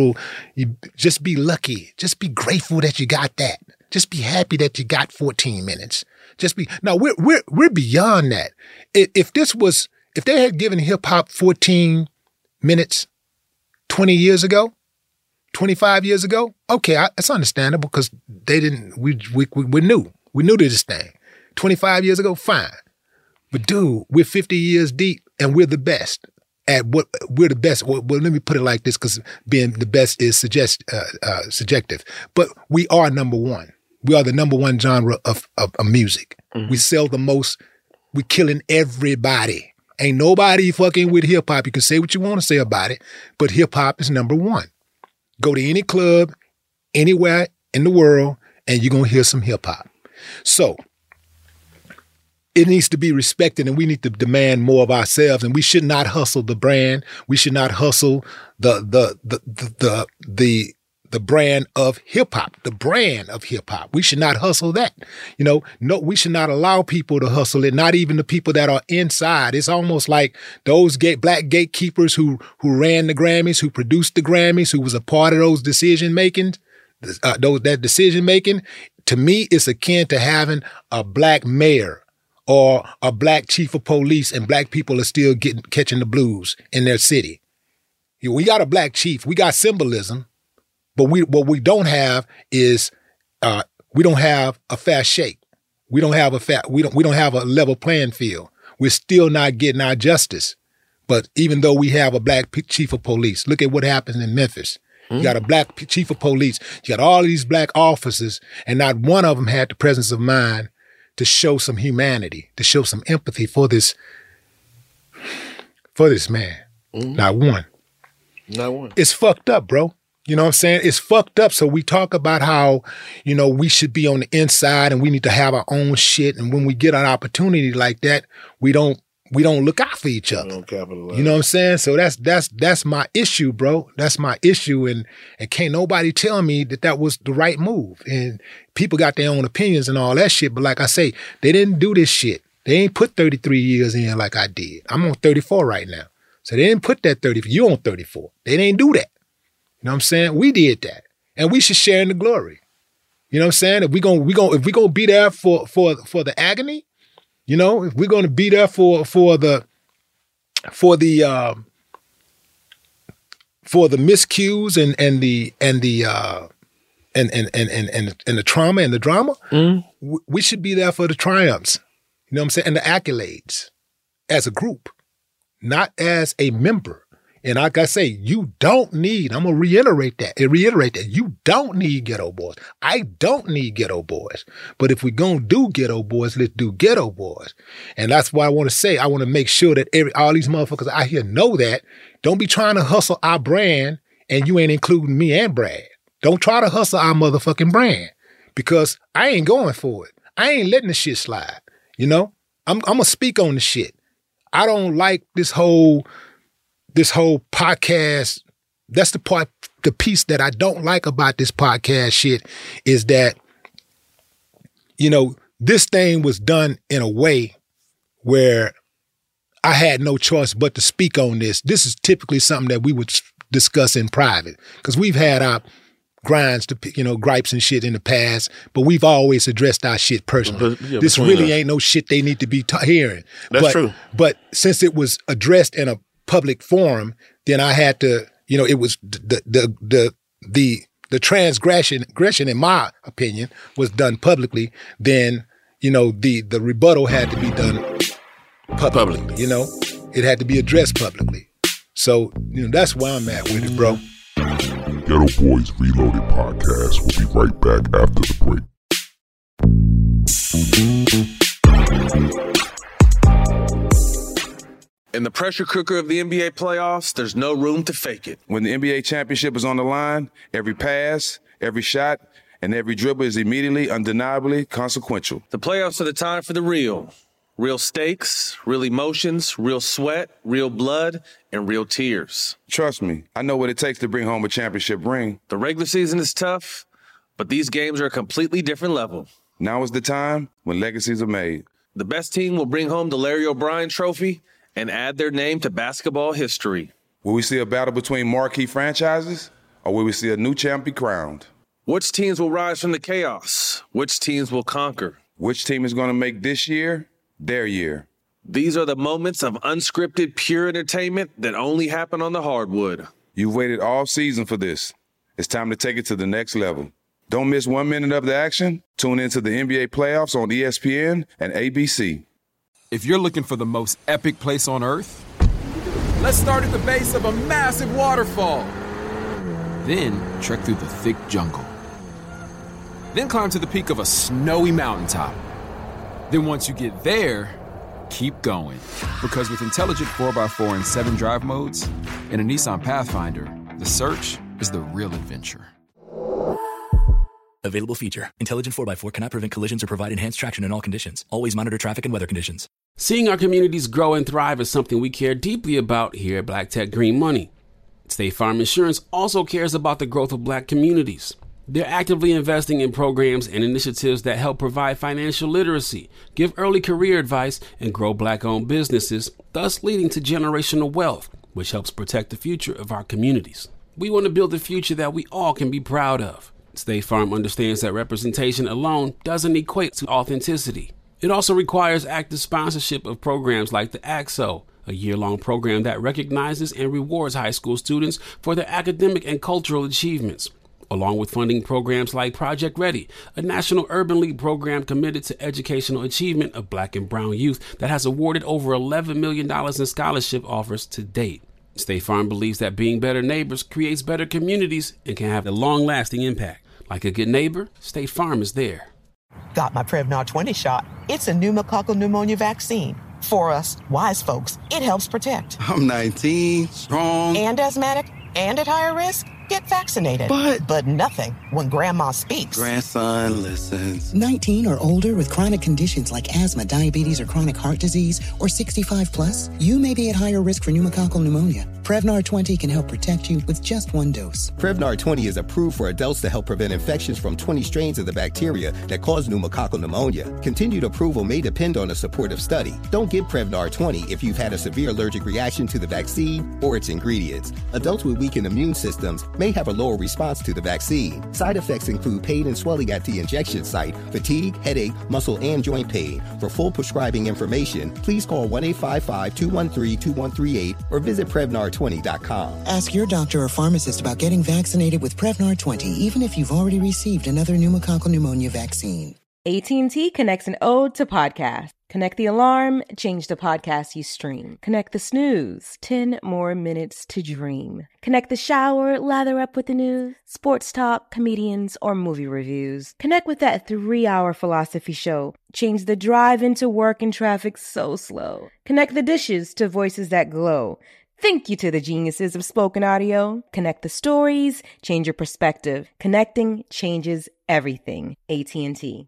S13: just be lucky. Just be grateful that you got that. Just be happy that you got 14 minutes. Now we're beyond that. If they had given hip hop 14 minutes 20 years ago, 25 years ago, okay, that's understandable because we knew this thing. 25 years ago, fine. But dude, we're 50 years deep and we're the best at what we're the best. Well, let me put it like this because being the best is subjective. But we are number one. We are the number one genre of music. Mm-hmm. We sell the most. We're killing everybody. Ain't nobody fucking with hip hop. You can say what you want to say about it, but hip hop is number one. Go to any club, anywhere in the world, and you're going to hear some hip hop. So it needs to be respected and we need to demand more of ourselves, and we should not hustle the brand. We should not hustle the brand of hip hop, the brand of hip hop. We should not hustle that. You know, no, we should not allow people to hustle it, not even the people that are inside. It's almost like those black gatekeepers who ran the Grammys, who produced the Grammys, who was a part of those decision making. That decision making, to me, is akin to having a black mayor or a black chief of police, and black people are still catching the blues in their city. We got a black chief. We got symbolism. But what we don't have is we don't have a fair shake. We don't have we don't have a level playing field. We're still not getting our justice. But even though we have a black chief of police, look at what happens in Memphis. You got a black chief of police. You got all these black officers, and not one of them had the presence of mind to show some humanity, to show some empathy for this man. Not one.
S14: Not one.
S13: It's fucked up, bro. You know what I'm saying? It's fucked up. So we talk about how, you know, we should be on the inside and we need to have our own shit. And when we get an opportunity like that, we don't look out for each other. You know what I'm saying? So that's my issue, bro. That's my issue. And can't nobody tell me that was the right move. And people got their own opinions and all that shit. But like I say, they didn't do this shit. They ain't put 33 years in like I did. I'm on 34 right now. So they didn't put that 30. You on 34. They didn't do that. You know what I'm saying? We did that. And we should share in the glory. You know what I'm saying? If we gonna be there for the agony, you know, if we're gonna be there for the miscues and the trauma and the drama, we should be there for the triumphs. You know what I'm saying? And the accolades as a group, not as a member. And like I say, you don't need, I'm going to reiterate that, you don't need Ghetto Boys. I don't need Ghetto Boys. But if we're going to do Ghetto Boys, let's do Ghetto Boys. And that's why I want to say, I want to make sure that all these motherfuckers out here know that. Don't be trying to hustle our brand and you ain't including me and Brad. Don't try to hustle our motherfucking brand because I ain't going for it. I ain't letting the shit slide. You know, I'm going to speak on the shit. I don't like this whole podcast. That's the piece that I don't like about this podcast shit is that, you know, this thing was done in a way where I had no choice but to speak on this. This is typically something that we would discuss in private because we've had our gripes and shit in the past, but we've always addressed our shit personally. This really ain't no shit they need to be hearing.
S14: That's true.
S13: But since it was addressed in a public forum, then I had to, you know, it was the transgression, in my opinion, was done publicly. Then, you know, the rebuttal had to be done publicly. You know, it had to be addressed publicly. So, you know, that's where I'm at with it, bro.
S15: Ghetto Boys Reloaded podcast will be right back after the break.
S1: In the pressure cooker of the NBA playoffs, there's no room to fake it.
S2: When the NBA championship is on the line, every pass, every shot, and every dribble is immediately, undeniably consequential.
S1: The playoffs are the time for the real. Real stakes, real emotions, real sweat, real blood, and real tears.
S2: Trust me, I know what it takes to bring home a championship ring.
S1: The regular season is tough, but these games are a completely different level.
S2: Now is the time when legacies are made.
S1: The best team will bring home the Larry O'Brien Trophy and add their name to basketball history.
S2: Will we see a battle between marquee franchises, or will we see a new champ be crowned?
S1: Which teams will rise from the chaos? Which teams will conquer?
S2: Which team is going to make this year their year?
S1: These are the moments of unscripted, pure entertainment that only happen on the hardwood.
S2: You've waited all season for this. It's time to take it to the next level. Don't miss 1 minute of the action. Tune into the NBA playoffs on ESPN and ABC.
S16: If you're looking for the most epic place on earth, let's start at the base of a massive waterfall. Then trek through the thick jungle. Then climb to the peak of a snowy mountaintop. Then once you get there, keep going. Because with intelligent 4x4 and 7 drive modes and a Nissan Pathfinder, the search is the real adventure.
S4: Available feature. Intelligent 4x4 cannot prevent collisions or provide enhanced traction in all conditions. Always monitor traffic and weather conditions.
S17: Seeing our communities grow and thrive is something we care deeply about here at Black Tech Green Money. State Farm Insurance also cares about the growth of Black communities. They're actively investing in programs and initiatives that help provide financial literacy, give early career advice, and grow Black-owned businesses, thus leading to generational wealth, which helps protect the future of our communities. We want to build a future that we all can be proud of. State Farm understands that representation alone doesn't equate to authenticity. It also requires active sponsorship of programs like the AXO, a year-long program that recognizes and rewards high school students for their academic and cultural achievements, along with funding programs like Project Ready, a National Urban League program committed to educational achievement of Black and brown youth that has awarded over $11 million in scholarship offers to date. State Farm believes that being better neighbors creates better communities and can have a long-lasting impact. Like a good neighbor, State Farm is there.
S5: Got my Prevnar 20 shot. It's a pneumococcal pneumonia vaccine. For us, wise folks, it helps protect.
S6: I'm 19, strong.
S5: And asthmatic, and at higher risk. Get vaccinated. But nothing when grandma speaks.
S6: Grandson listens.
S7: 19 or older with chronic conditions like asthma, diabetes, or chronic heart disease, or 65 plus, you may be at higher risk for pneumococcal pneumonia. Prevnar 20 can help protect you with just one dose.
S8: Prevnar 20 is approved for adults to help prevent infections from 20 strains of the bacteria that cause pneumococcal pneumonia. Continued approval may depend on a supportive study. Don't give Prevnar 20 if you've had a severe allergic reaction to the vaccine or its ingredients. Adults with weakened immune systems may have a lower response to the vaccine. Side effects include pain and swelling at the injection site, fatigue, headache, muscle, and joint pain. For full prescribing information, please call 1-855-213-2138 or visit Prevnar20.com.
S7: Ask your doctor or pharmacist about getting vaccinated with Prevnar 20, even if you've already received another pneumococcal pneumonia vaccine.
S18: AT&T connects an ode to podcast. Connect the alarm, change the podcast you stream. Connect the snooze, 10 more minutes to dream. Connect the shower, lather up with the news, sports talk, comedians, or movie reviews. Connect with that 3-hour philosophy show. Change the drive into work and traffic so slow. Connect the dishes to voices that glow. Thank you to the geniuses of spoken audio. Connect the stories, change your perspective. Connecting changes everything. AT&T.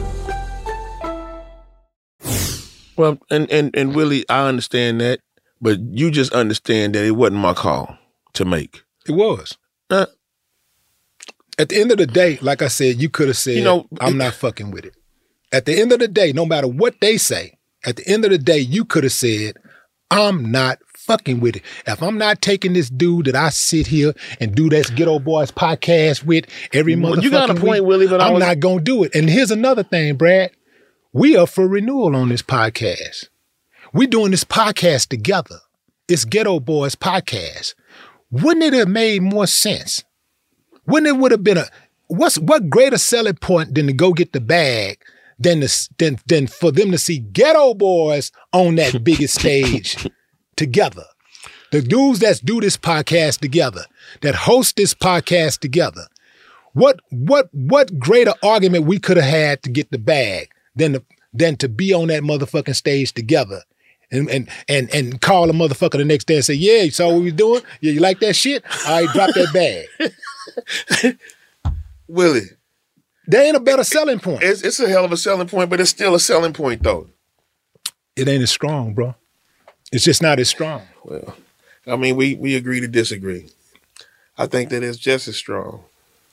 S14: Well, and Willie, I understand that, but you just understand that it wasn't my call to make.
S13: It was. At the end of the day, like I said, you could have said, I'm not fucking with it. At the end of the day, no matter what they say, at the end of the day, you could have said, I'm not fucking with it. If I'm not taking this dude that I sit here and do this Ghetto Boys podcast with every motherfucking week, you got a point, Willie, but I'm not going to do it. And here's another thing, Brad. We are for renewal on this podcast. We doing this podcast together. It's Ghetto Boys Podcast. Wouldn't it have made more sense? Wouldn't it would have been what greater selling point than to go get the bag than for them to see Ghetto Boys on that biggest stage together? The dudes that do this podcast together, that host this podcast together. What greater argument we could have had to get the bag than to be on that motherfucking stage together and call a motherfucker the next day and say, yeah, you saw what we was doing? Yeah, you like that shit? All right, drop that bag.
S14: Willie.
S13: There ain't a better selling point.
S14: It's a hell of a selling point, but it's still a selling point, though.
S13: It ain't as strong, bro. It's just not as strong.
S14: Well, I mean, we agree to disagree. I think that it's just as strong.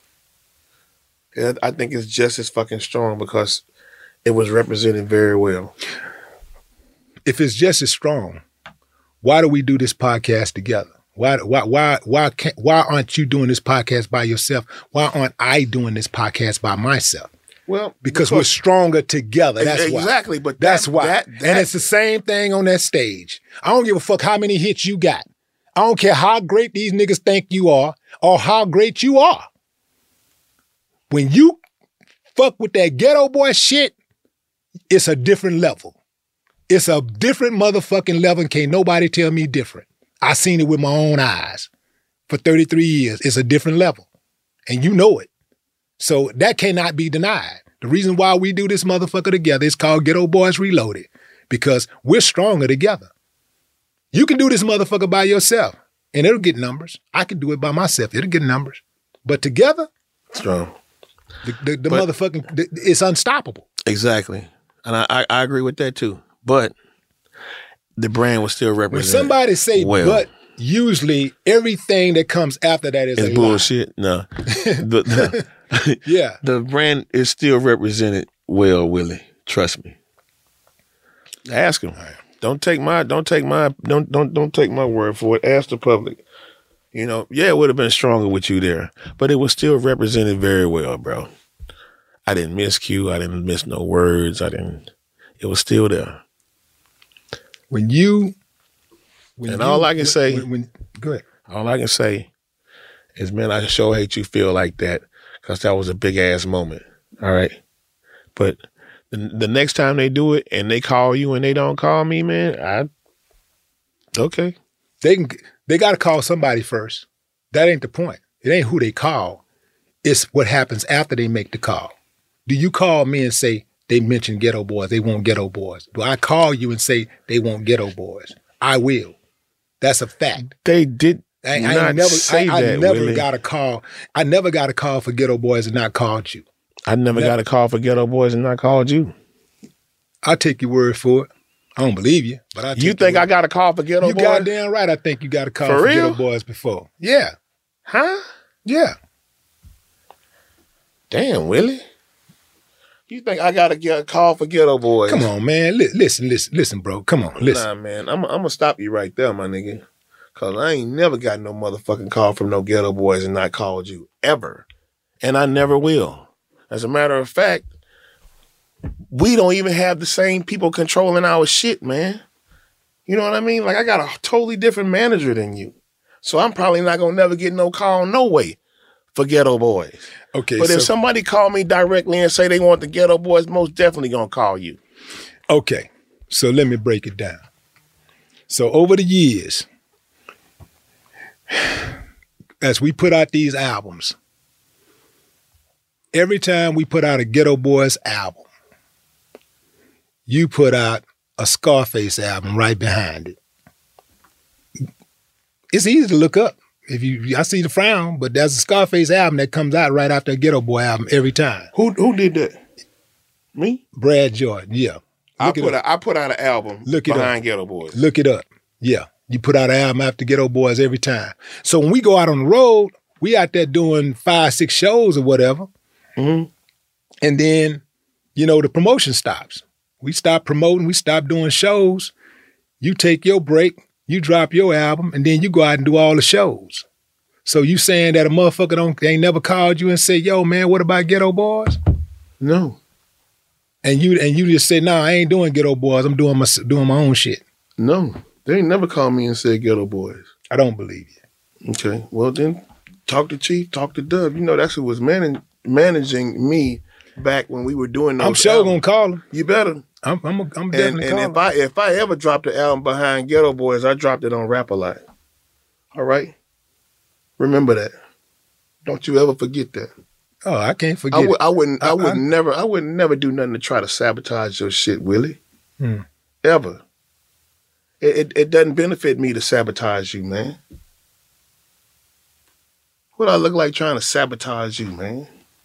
S14: I think it's just as fucking strong because it was represented very well.
S13: If it's just as strong, why do we do this podcast together? Why aren't you doing this podcast by yourself? Why aren't I doing this podcast by myself?
S14: Well,
S13: because we're stronger together. That's why.
S14: Exactly, but
S13: that's why. And it's the same thing on that stage. I don't give a fuck how many hits you got. I don't care how great these niggas think you are or how great you are. When you fuck with that Ghetto Boy shit, it's a different level. It's a different motherfucking level, and can't nobody tell me different. I seen it with my own eyes for 33 years. It's a different level, and you know it. So that cannot be denied. The reason why we do this motherfucker together is called Ghetto Boys Reloaded, because we're stronger together. You can do this motherfucker by yourself, and it'll get numbers. I can do it by myself. It'll get numbers. But together,
S14: strong.
S13: The motherfucking, it's unstoppable.
S14: Exactly. And I agree with that too. But the brand was still represented.
S13: When somebody say but, usually everything that comes after that is
S14: bullshit. No.
S13: Yeah.
S14: The brand is still represented well, Willie. Trust me. Ask him. Don't take my word for it. Ask the public. You know, yeah, it would have been stronger with you there, but it was still represented very well, bro. I didn't miscue. I didn't miss no words. It was still there.
S13: All I can say
S14: is, man, I sure hate you feel like that, because that was a big ass moment. All right. But the next time they do it and they call you and they don't call me, man, okay.
S13: They got to call somebody first. That ain't the point. It ain't who they call. It's what happens after they make the call. Do you call me and say they mentioned Ghetto Boys, they want Ghetto Boys? Do I call you and say they want Ghetto Boys? I will. That's a fact.
S14: They did.
S13: I never got a call. I never got a call for Ghetto Boys and not called you.
S14: I never got a call for Ghetto Boys and not called you.
S13: I'll take your word for it. I don't believe you, but I.
S14: You think I got a call for Ghetto Boys?
S13: You goddamn right. I think you got a call for Ghetto Boys before. Yeah.
S14: Huh?
S13: Yeah.
S14: Damn, Willie. You think I got a call for Ghetto Boys?
S13: Come on, man. Listen, bro. Come on, listen.
S14: Nah, man. I'm gonna stop you right there, my nigga. Cause I ain't never got no motherfucking call from no Ghetto Boys and not called you ever, and I never will. As a matter of fact, we don't even have the same people controlling our shit, man. You know what I mean? Like, I got a totally different manager than you. So I'm probably not going to never get no call, no way, for Ghetto Boys.
S13: Okay.
S14: But if somebody call me directly and say they want the Ghetto Boys, most definitely going to call you.
S13: Okay. So let me break it down. So over the years, as we put out these albums, every time we put out a Ghetto Boys album, you put out a Scarface album right behind it. It's easy to look up. I see the frown, but there's a Scarface album that comes out right after a Ghetto Boy album every time.
S14: Who did that? Me?
S13: Brad Jordan, yeah.
S14: I put out an album behind Ghetto Boys.
S13: Look it up. Yeah. You put out an album after Ghetto Boys every time. So when we go out on the road, we out there doing 5-6 shows or whatever.
S14: Mm-hmm.
S13: And then, the promotion stops. We stop promoting, we stop doing shows. You take your break, you drop your album, and then you go out and do all the shows. So you saying that a motherfucker ain't never called you and said, yo, man, what about Ghetto Boys?
S14: No.
S13: And you just said, nah, I ain't doing Ghetto Boys, I'm doing my own shit.
S14: No. They ain't never called me and said Ghetto Boys.
S13: I don't believe you.
S14: Okay. Well, then talk to Chief, talk to Dub. That's who was managing me back when we were doing those
S13: I'm sure gonna call him.
S14: You better.
S13: I'm definitely calling.
S14: And if I ever dropped the album behind Ghetto Boys, I dropped it on Rap-A-Lot. All right? Remember that. Don't you ever forget that.
S13: Oh, I can't forget it.
S14: I would never do nothing to try to sabotage your shit, Willie. Ever. It doesn't benefit me to sabotage you, man. What I look like trying to sabotage you, man?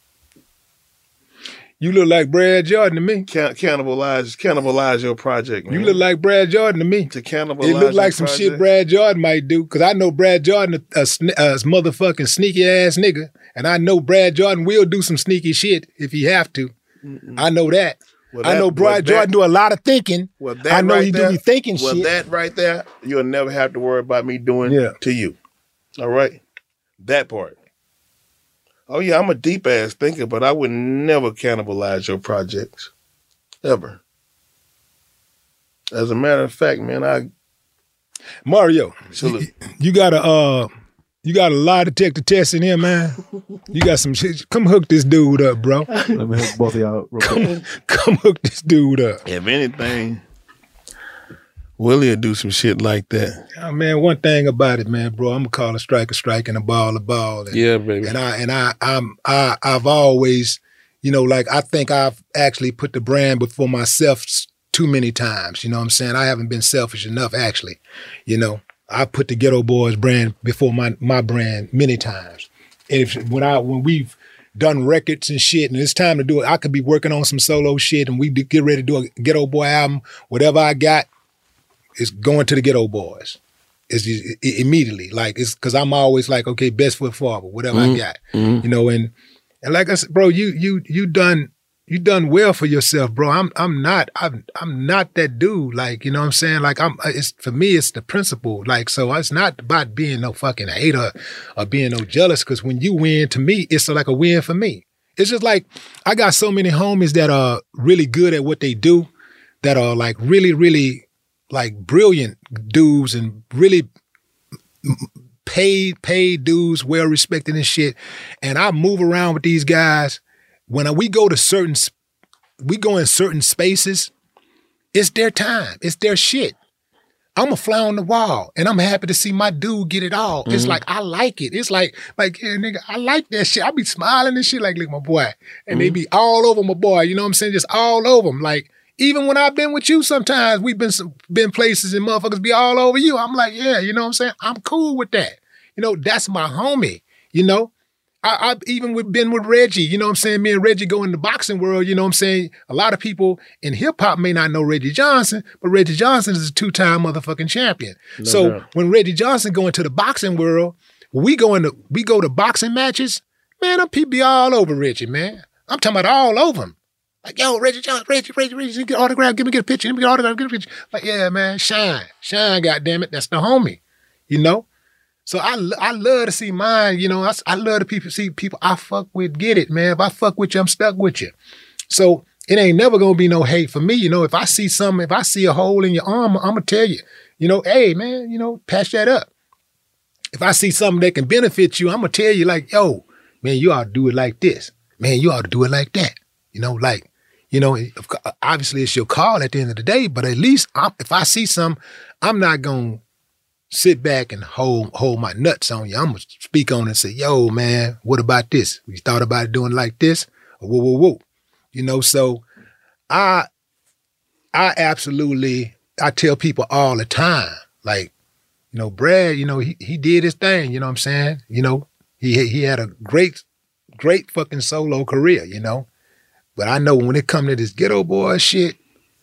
S13: You look like Brad Jordan to me.
S14: Cannibalize your project, man.
S13: You look like Brad Jordan to me.
S14: To cannibalize
S13: it look like some
S14: project?
S13: shit Brad Jordan might do, because I know Brad Jordan a motherfucking sneaky ass nigga, and I know Brad Jordan will do some sneaky shit if he have to. I know that. I know Brad Jordan do a lot of thinking. I know he do be thinking shit.
S14: Well, that right there, you'll never have to worry about me doing to you. All right? That part. Oh, yeah, I'm a deep-ass thinker, but I would never cannibalize your projects. Ever. As a matter of fact, man,
S13: Mario, you got a lie detector test in here, man. You got some shit. Come hook this dude up, bro.
S19: Let me hook both of y'all real quick.
S13: Come hook this dude up.
S14: If anything, Willie will do some shit like that.
S13: Oh, man, one thing about it, man, bro, I'm gonna call a strike and a ball a ball. And,
S14: yeah, baby.
S13: And I've always, I think I've actually put the brand before myself too many times. You know what I'm saying? I haven't been selfish enough, actually. I put the Ghetto Boys brand before my brand many times. And when we've done records and shit, and it's time to do it, I could be working on some solo shit, and we get ready to do a Ghetto Boy album. Whatever I got, it's going to the Ghetto Boys. It's just, immediately, it's because I'm always like, okay, best foot forward, whatever I got, and like I said, bro, you done well for yourself, bro. I'm not that dude, you know what I'm saying? For me, it's the principle, so it's not about being no fucking hater or being no jealous, because when you win, to me, it's like a win for me. It's just like, I got so many homies that are really good at what they do, that are really, really brilliant dudes and really paid dudes, well respected and shit. And I move around with these guys. When we go in certain spaces, it's their time. It's their shit. I'm a fly on the wall, and I'm happy to see my dude get it all. It's like, I like it. It's like, yeah, nigga, I like that shit. I be smiling and shit look, my boy. And they be all over my boy, you know what I'm saying? Just all over them. Even when I've been with you, sometimes we've been places and motherfuckers be all over you. I'm like, yeah, you know what I'm saying? I'm cool with that. You know, that's my homie, you know. I've even been with Reggie, you know what I'm saying? Me and Reggie go in the boxing world, you know what I'm saying? A lot of people in hip-hop may not know Reggie Johnson, but Reggie Johnson is a 2-time motherfucking champion. No so doubt. When Reggie Johnson go into the boxing world, we go to boxing matches, man, them people be all over Reggie, man. I'm talking about all over him. Like, yo, Reggie Johnson, Reggie, get an autograph, get a picture, get an autograph, get a picture. Like, yeah, man, Shine, goddammit, that's the homie, you know? So I love to see mine, you know, I love to see people I fuck with get it, man. If I fuck with you, I'm stuck with you. So it ain't never gonna be no hate for me, you know. If I see a hole in your arm, I'm gonna tell you, you know, hey, man, you know, patch that up. If I see something that can benefit you, I'm gonna tell you like, yo, man, you ought to do it like this. Man, you ought to do it like that. You know, like, you know, obviously it's your call at the end of the day, but at least if I see something, I'm not gonna sit back and hold my nuts on you. I'm going to speak on it and say, yo, man, what about this? You thought about doing like this? Or whoa. You know, so I absolutely, I tell people all the time, like, you know, Brad, you know, he did his thing, you know what I'm saying? You know, he had a great fucking solo career, you know? But I know when it comes to this Ghetto Boy shit,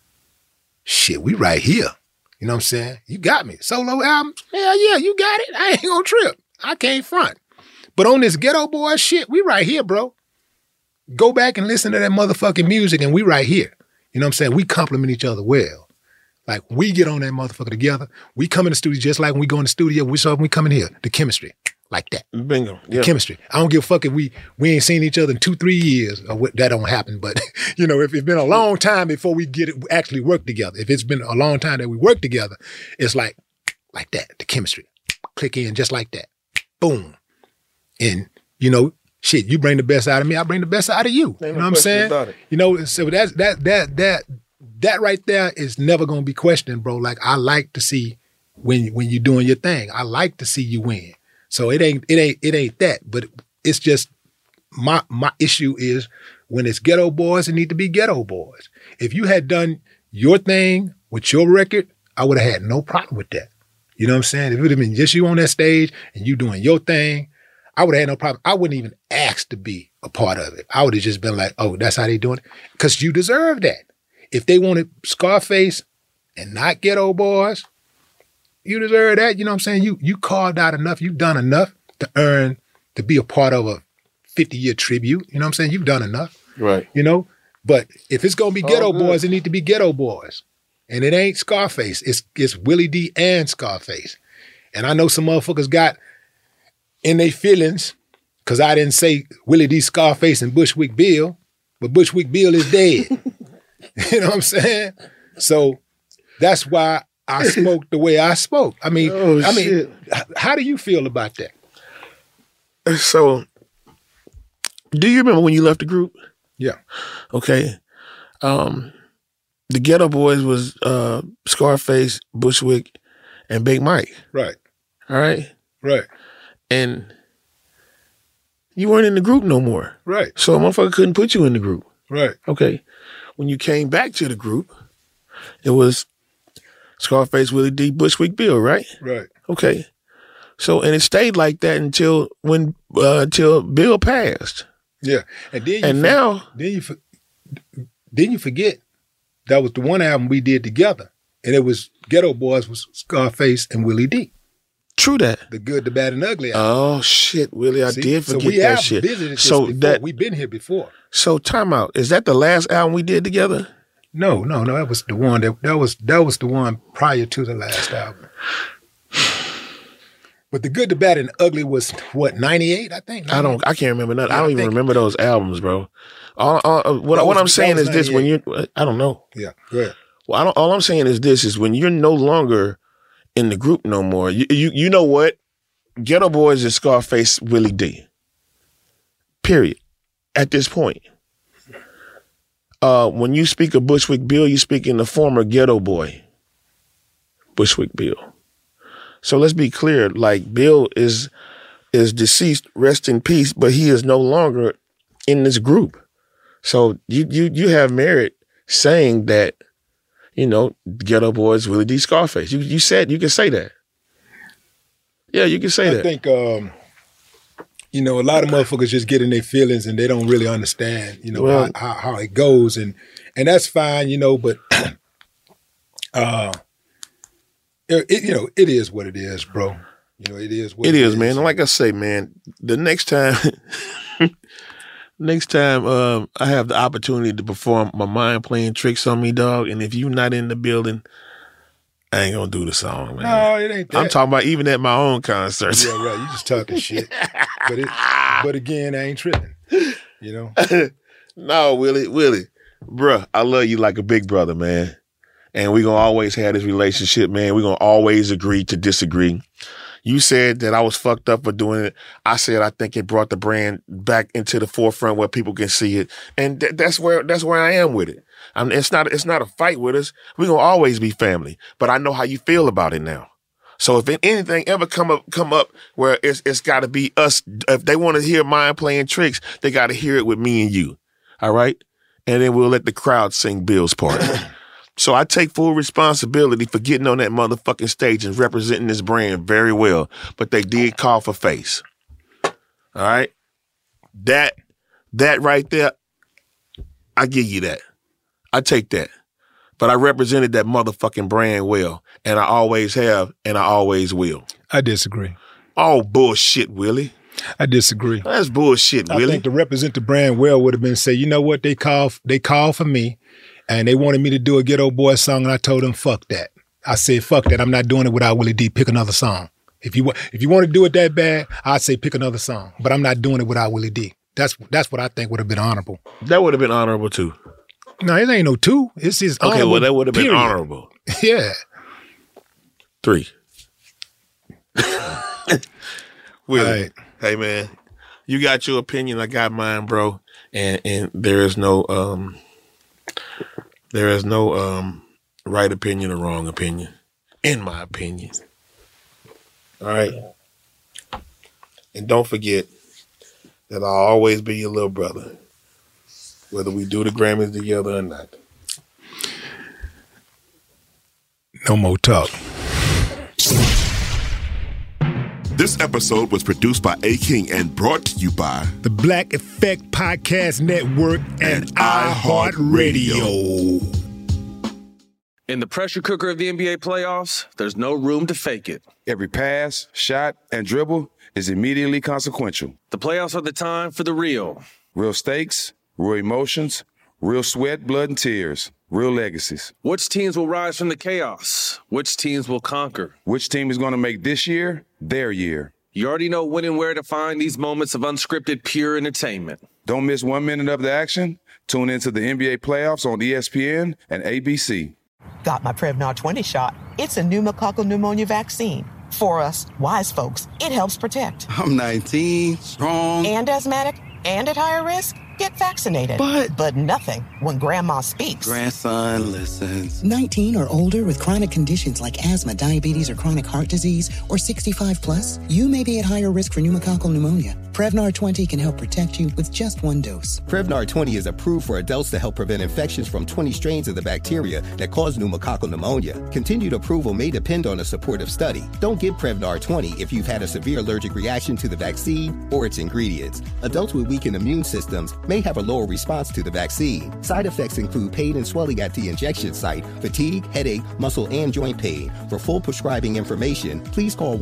S13: we right here. You know what I'm saying? You got me. Solo album? Hell yeah, you got it. I ain't gonna trip. I can't front. But on this Ghetto Boy shit, we right here, bro. Go back and listen to that motherfucking music and we right here. You know what I'm saying? We complement each other well. Like, we get on that motherfucker together. We come in the studio just like when we go in the studio. We come in here. The chemistry. Like that.
S14: Bingo. Yeah.
S13: Chemistry. I don't give a fuck if we ain't seen each other in 2-3 years. Or that don't happen. But, you know, if it's been a long time before we actually work together, if it's been a long time that we work together, it's like that. The chemistry. Click in just like that. Boom. And, you know, shit, you bring the best out of me, I bring the best out of you. You know what I'm saying? You know, so that right there is never gonna be questioned, bro. Like, I like to see when you're doing your thing. I like to see you win. So it ain't that, but it's just my issue is when it's Ghetto Boys, it need to be Ghetto Boys. If you had done your thing with your record, I would have had no problem with that. You know what I'm saying? If it would have been just you on that stage and you doing your thing, I would have had no problem. I wouldn't even ask to be a part of it. I would have just been like, oh, that's how they doing it? Because you deserve that. If they wanted Scarface and not Ghetto Boys, you deserve that. You know what I'm saying? You carved out enough. You've done enough to be a part of a 50-year tribute. You know what I'm saying? You've done enough.
S14: Right.
S13: You know? But if it's going to be Ghetto Boys, it need to be Ghetto Boys. And it ain't Scarface. It's Willie D and Scarface. And I know some motherfuckers got in their feelings because I didn't say Willie D, Scarface, and Bushwick Bill, but Bushwick Bill is dead. You know what I'm saying? So that's why I spoke the way I spoke. I mean, how do you feel about that?
S14: So, do you remember when you left the group?
S13: Yeah.
S14: Okay. The Ghetto Boys was Scarface, Bushwick, and Big Mike.
S13: Right.
S14: All right?
S13: Right.
S14: And you weren't in the group no more.
S13: Right.
S14: So a motherfucker couldn't put you in the group.
S13: Right.
S14: Okay. When you came back to the group, it was Scarface, Willie D, Bushwick Bill, right?
S13: Right.
S14: Okay. So, and it stayed like that until Bill passed.
S13: Yeah. And then you forget that was the one album we did together. And it was Ghetto Boys was Scarface and Willie D.
S14: True that.
S13: The Good, the Bad, and Ugly album.
S14: Oh shit, Willie, I did forget that shit.
S13: Visited this before. We've been here before.
S14: So time out. Is that the last album we did together?
S13: No. That was the one that was the one prior to the last album. But the Good, the Bad, and the Ugly was what, 98, I think? 98?
S14: I can't remember nothing. I don't even remember those albums, bro. What I'm saying is this: when you, I don't know.
S13: Yeah, go ahead.
S14: Well, all I'm saying is this: is when you're no longer in the group no more. You know what? Ghetto Boys is Scarface, Willie D. Period. At this point. When you speak of Bushwick Bill, you speak in the former Ghetto Boy, Bushwick Bill. So let's be clear, like Bill is deceased, rest in peace, but he is no longer in this group. So you have merit saying that, you know, Ghetto Boys, Willie D, Scarface. You can say that. Yeah, you can say that.
S13: I think, you know, a lot of motherfuckers just get in their feelings and they don't really understand, you know, how it goes. And that's fine, you know, but, it is what it is, bro. You know, it is what it is,
S14: man. And like I say, man, the next time, I have the opportunity to perform my mind playing tricks on me, dog. And if you're not in the building, I ain't gonna do the song, man.
S13: No, it ain't that.
S14: I'm talking about even at my own concerts.
S13: Yeah, right. You just talking shit. But again, I ain't tripping. You know?
S14: No, Willie. Bruh, I love you like a big brother, man. And we gonna always have this relationship, man. We gonna always agree to disagree. You said that I was fucked up for doing it. I said I think it brought the brand back into the forefront where people can see it, and that's where I am with it. I mean, it's not a fight with us. We gonna always be family. But I know how you feel about it now. So if anything ever come up where it's got to be us, if they want to hear mind playing tricks, they got to hear it with me and you. All right, and then we'll let the crowd sing Bill's part. So I take full responsibility for getting on that motherfucking stage and representing this brand very well. But they did call for face. All right? That right there, I give you that. I take that. But I represented that motherfucking brand well. And I always have, and I always will.
S13: I disagree.
S14: Oh, bullshit, Willie.
S13: I disagree.
S14: That's bullshit, Willie.
S13: I think to represent the brand well would have been say, you know what, they called for me. And they wanted me to do a Ghetto Boy song, and I told them, fuck that. I said, fuck that. I'm not doing it without Willie D. Pick another song. If you want to do it that bad, I'd say pick another song. But I'm not doing it without Willie D. That's what I think would have been honorable.
S14: That would have been honorable, too.
S13: No, it ain't no 2. It's just honorable.
S14: Okay, well, that would have been honorable.
S13: Yeah.
S14: 3. Willie,
S13: right.
S14: Hey, man, you got your opinion. I got mine, bro. And there is no right opinion or wrong opinion, in my opinion. All right? And don't forget that I'll always be your little brother, whether we do the Grammys together or not.
S13: No more talk.
S12: This episode was produced by A-King and brought to you by
S11: the Black Effect Podcast Network and iHeartRadio.
S1: In the pressure cooker of the NBA playoffs, there's no room to fake it.
S2: Every pass, shot, and dribble is immediately consequential.
S1: The playoffs are the time for the real.
S2: Real stakes, real emotions, real sweat, blood, and tears. Real legacies.
S1: Which teams will rise from the chaos? Which teams will conquer?
S2: Which team is going to make this year their year?
S1: You already know when and where to find these moments of unscripted, pure entertainment.
S2: Don't miss 1 minute of the action. Tune into the NBA playoffs on ESPN and ABC.
S5: Got my Prevnar 20 shot. It's a pneumococcal pneumonia vaccine. For us, wise folks, it helps protect.
S6: I'm 19, strong.
S5: And asthmatic, and at higher risk. Get vaccinated. But nothing when grandma speaks.
S6: Grandson listens.
S7: 19 or older with chronic conditions like asthma, diabetes, or chronic heart disease, or 65 plus, you may be at higher risk for pneumococcal pneumonia. Prevnar 20 can help protect you with just 1 dose.
S8: Prevnar 20 is approved for adults to help prevent infections from 20 strains of the bacteria that cause pneumococcal pneumonia. Continued approval may depend on a supportive study. Don't give Prevnar 20 if you've had a severe allergic reaction to the vaccine or its ingredients. Adults with weakened immune systems may have a lower response to the vaccine. Side effects include pain and swelling at the injection site, fatigue, headache, muscle, and joint pain. For full prescribing information, please call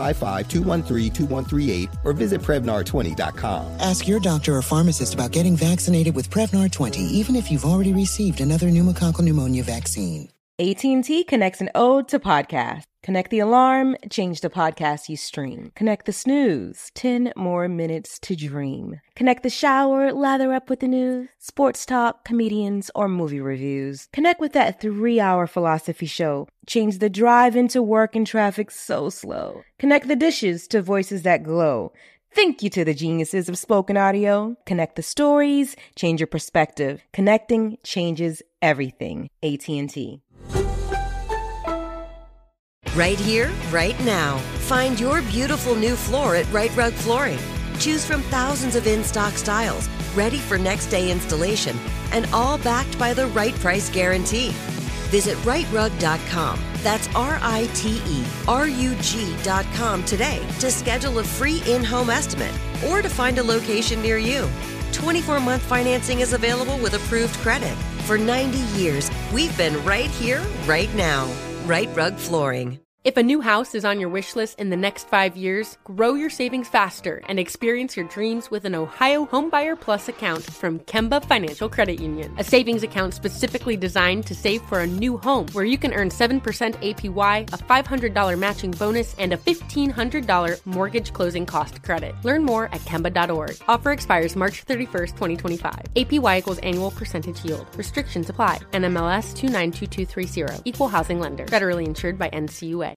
S8: 1-855-213-2138 or visit Prevnar20.com.
S7: Ask your doctor or pharmacist about getting vaccinated with Prevnar 20, even if you've already received another pneumococcal pneumonia vaccine.
S18: AT&T connects an ode to podcast. Connect the alarm, change the podcast you stream. Connect the snooze, 10 more minutes to dream. Connect the shower, lather up with the news, sports talk, comedians, or movie reviews. Connect with that 3-hour philosophy show. Change the drive into work and traffic so slow. Connect the dishes to voices that glow. Thank you to the geniuses of spoken audio. Connect the stories, change your perspective. Connecting changes everything. AT&T.
S20: Right here, right now. Find your beautiful new floor at Right Rug Flooring. Choose from thousands of in-stock styles, ready for next day installation, and all backed by the right price guarantee. Visit riterug.com. That's RITERUG.com today to schedule a free in-home estimate or to find a location near you. 24-month financing is available with approved credit. For 90 years, we've been right here, right now. Rite Rug Flooring.
S21: If a new house is on your wish list in the next 5 years, grow your savings faster and experience your dreams with an Ohio Homebuyer Plus account from Kemba Financial Credit Union. A savings account specifically designed to save for a new home where you can earn 7% APY, a $500 matching bonus, and a $1,500 mortgage closing cost credit. Learn more at Kemba.org. Offer expires March 31st, 2025. APY equals annual percentage yield. Restrictions apply. NMLS 292230. Equal housing lender. Federally insured by NCUA.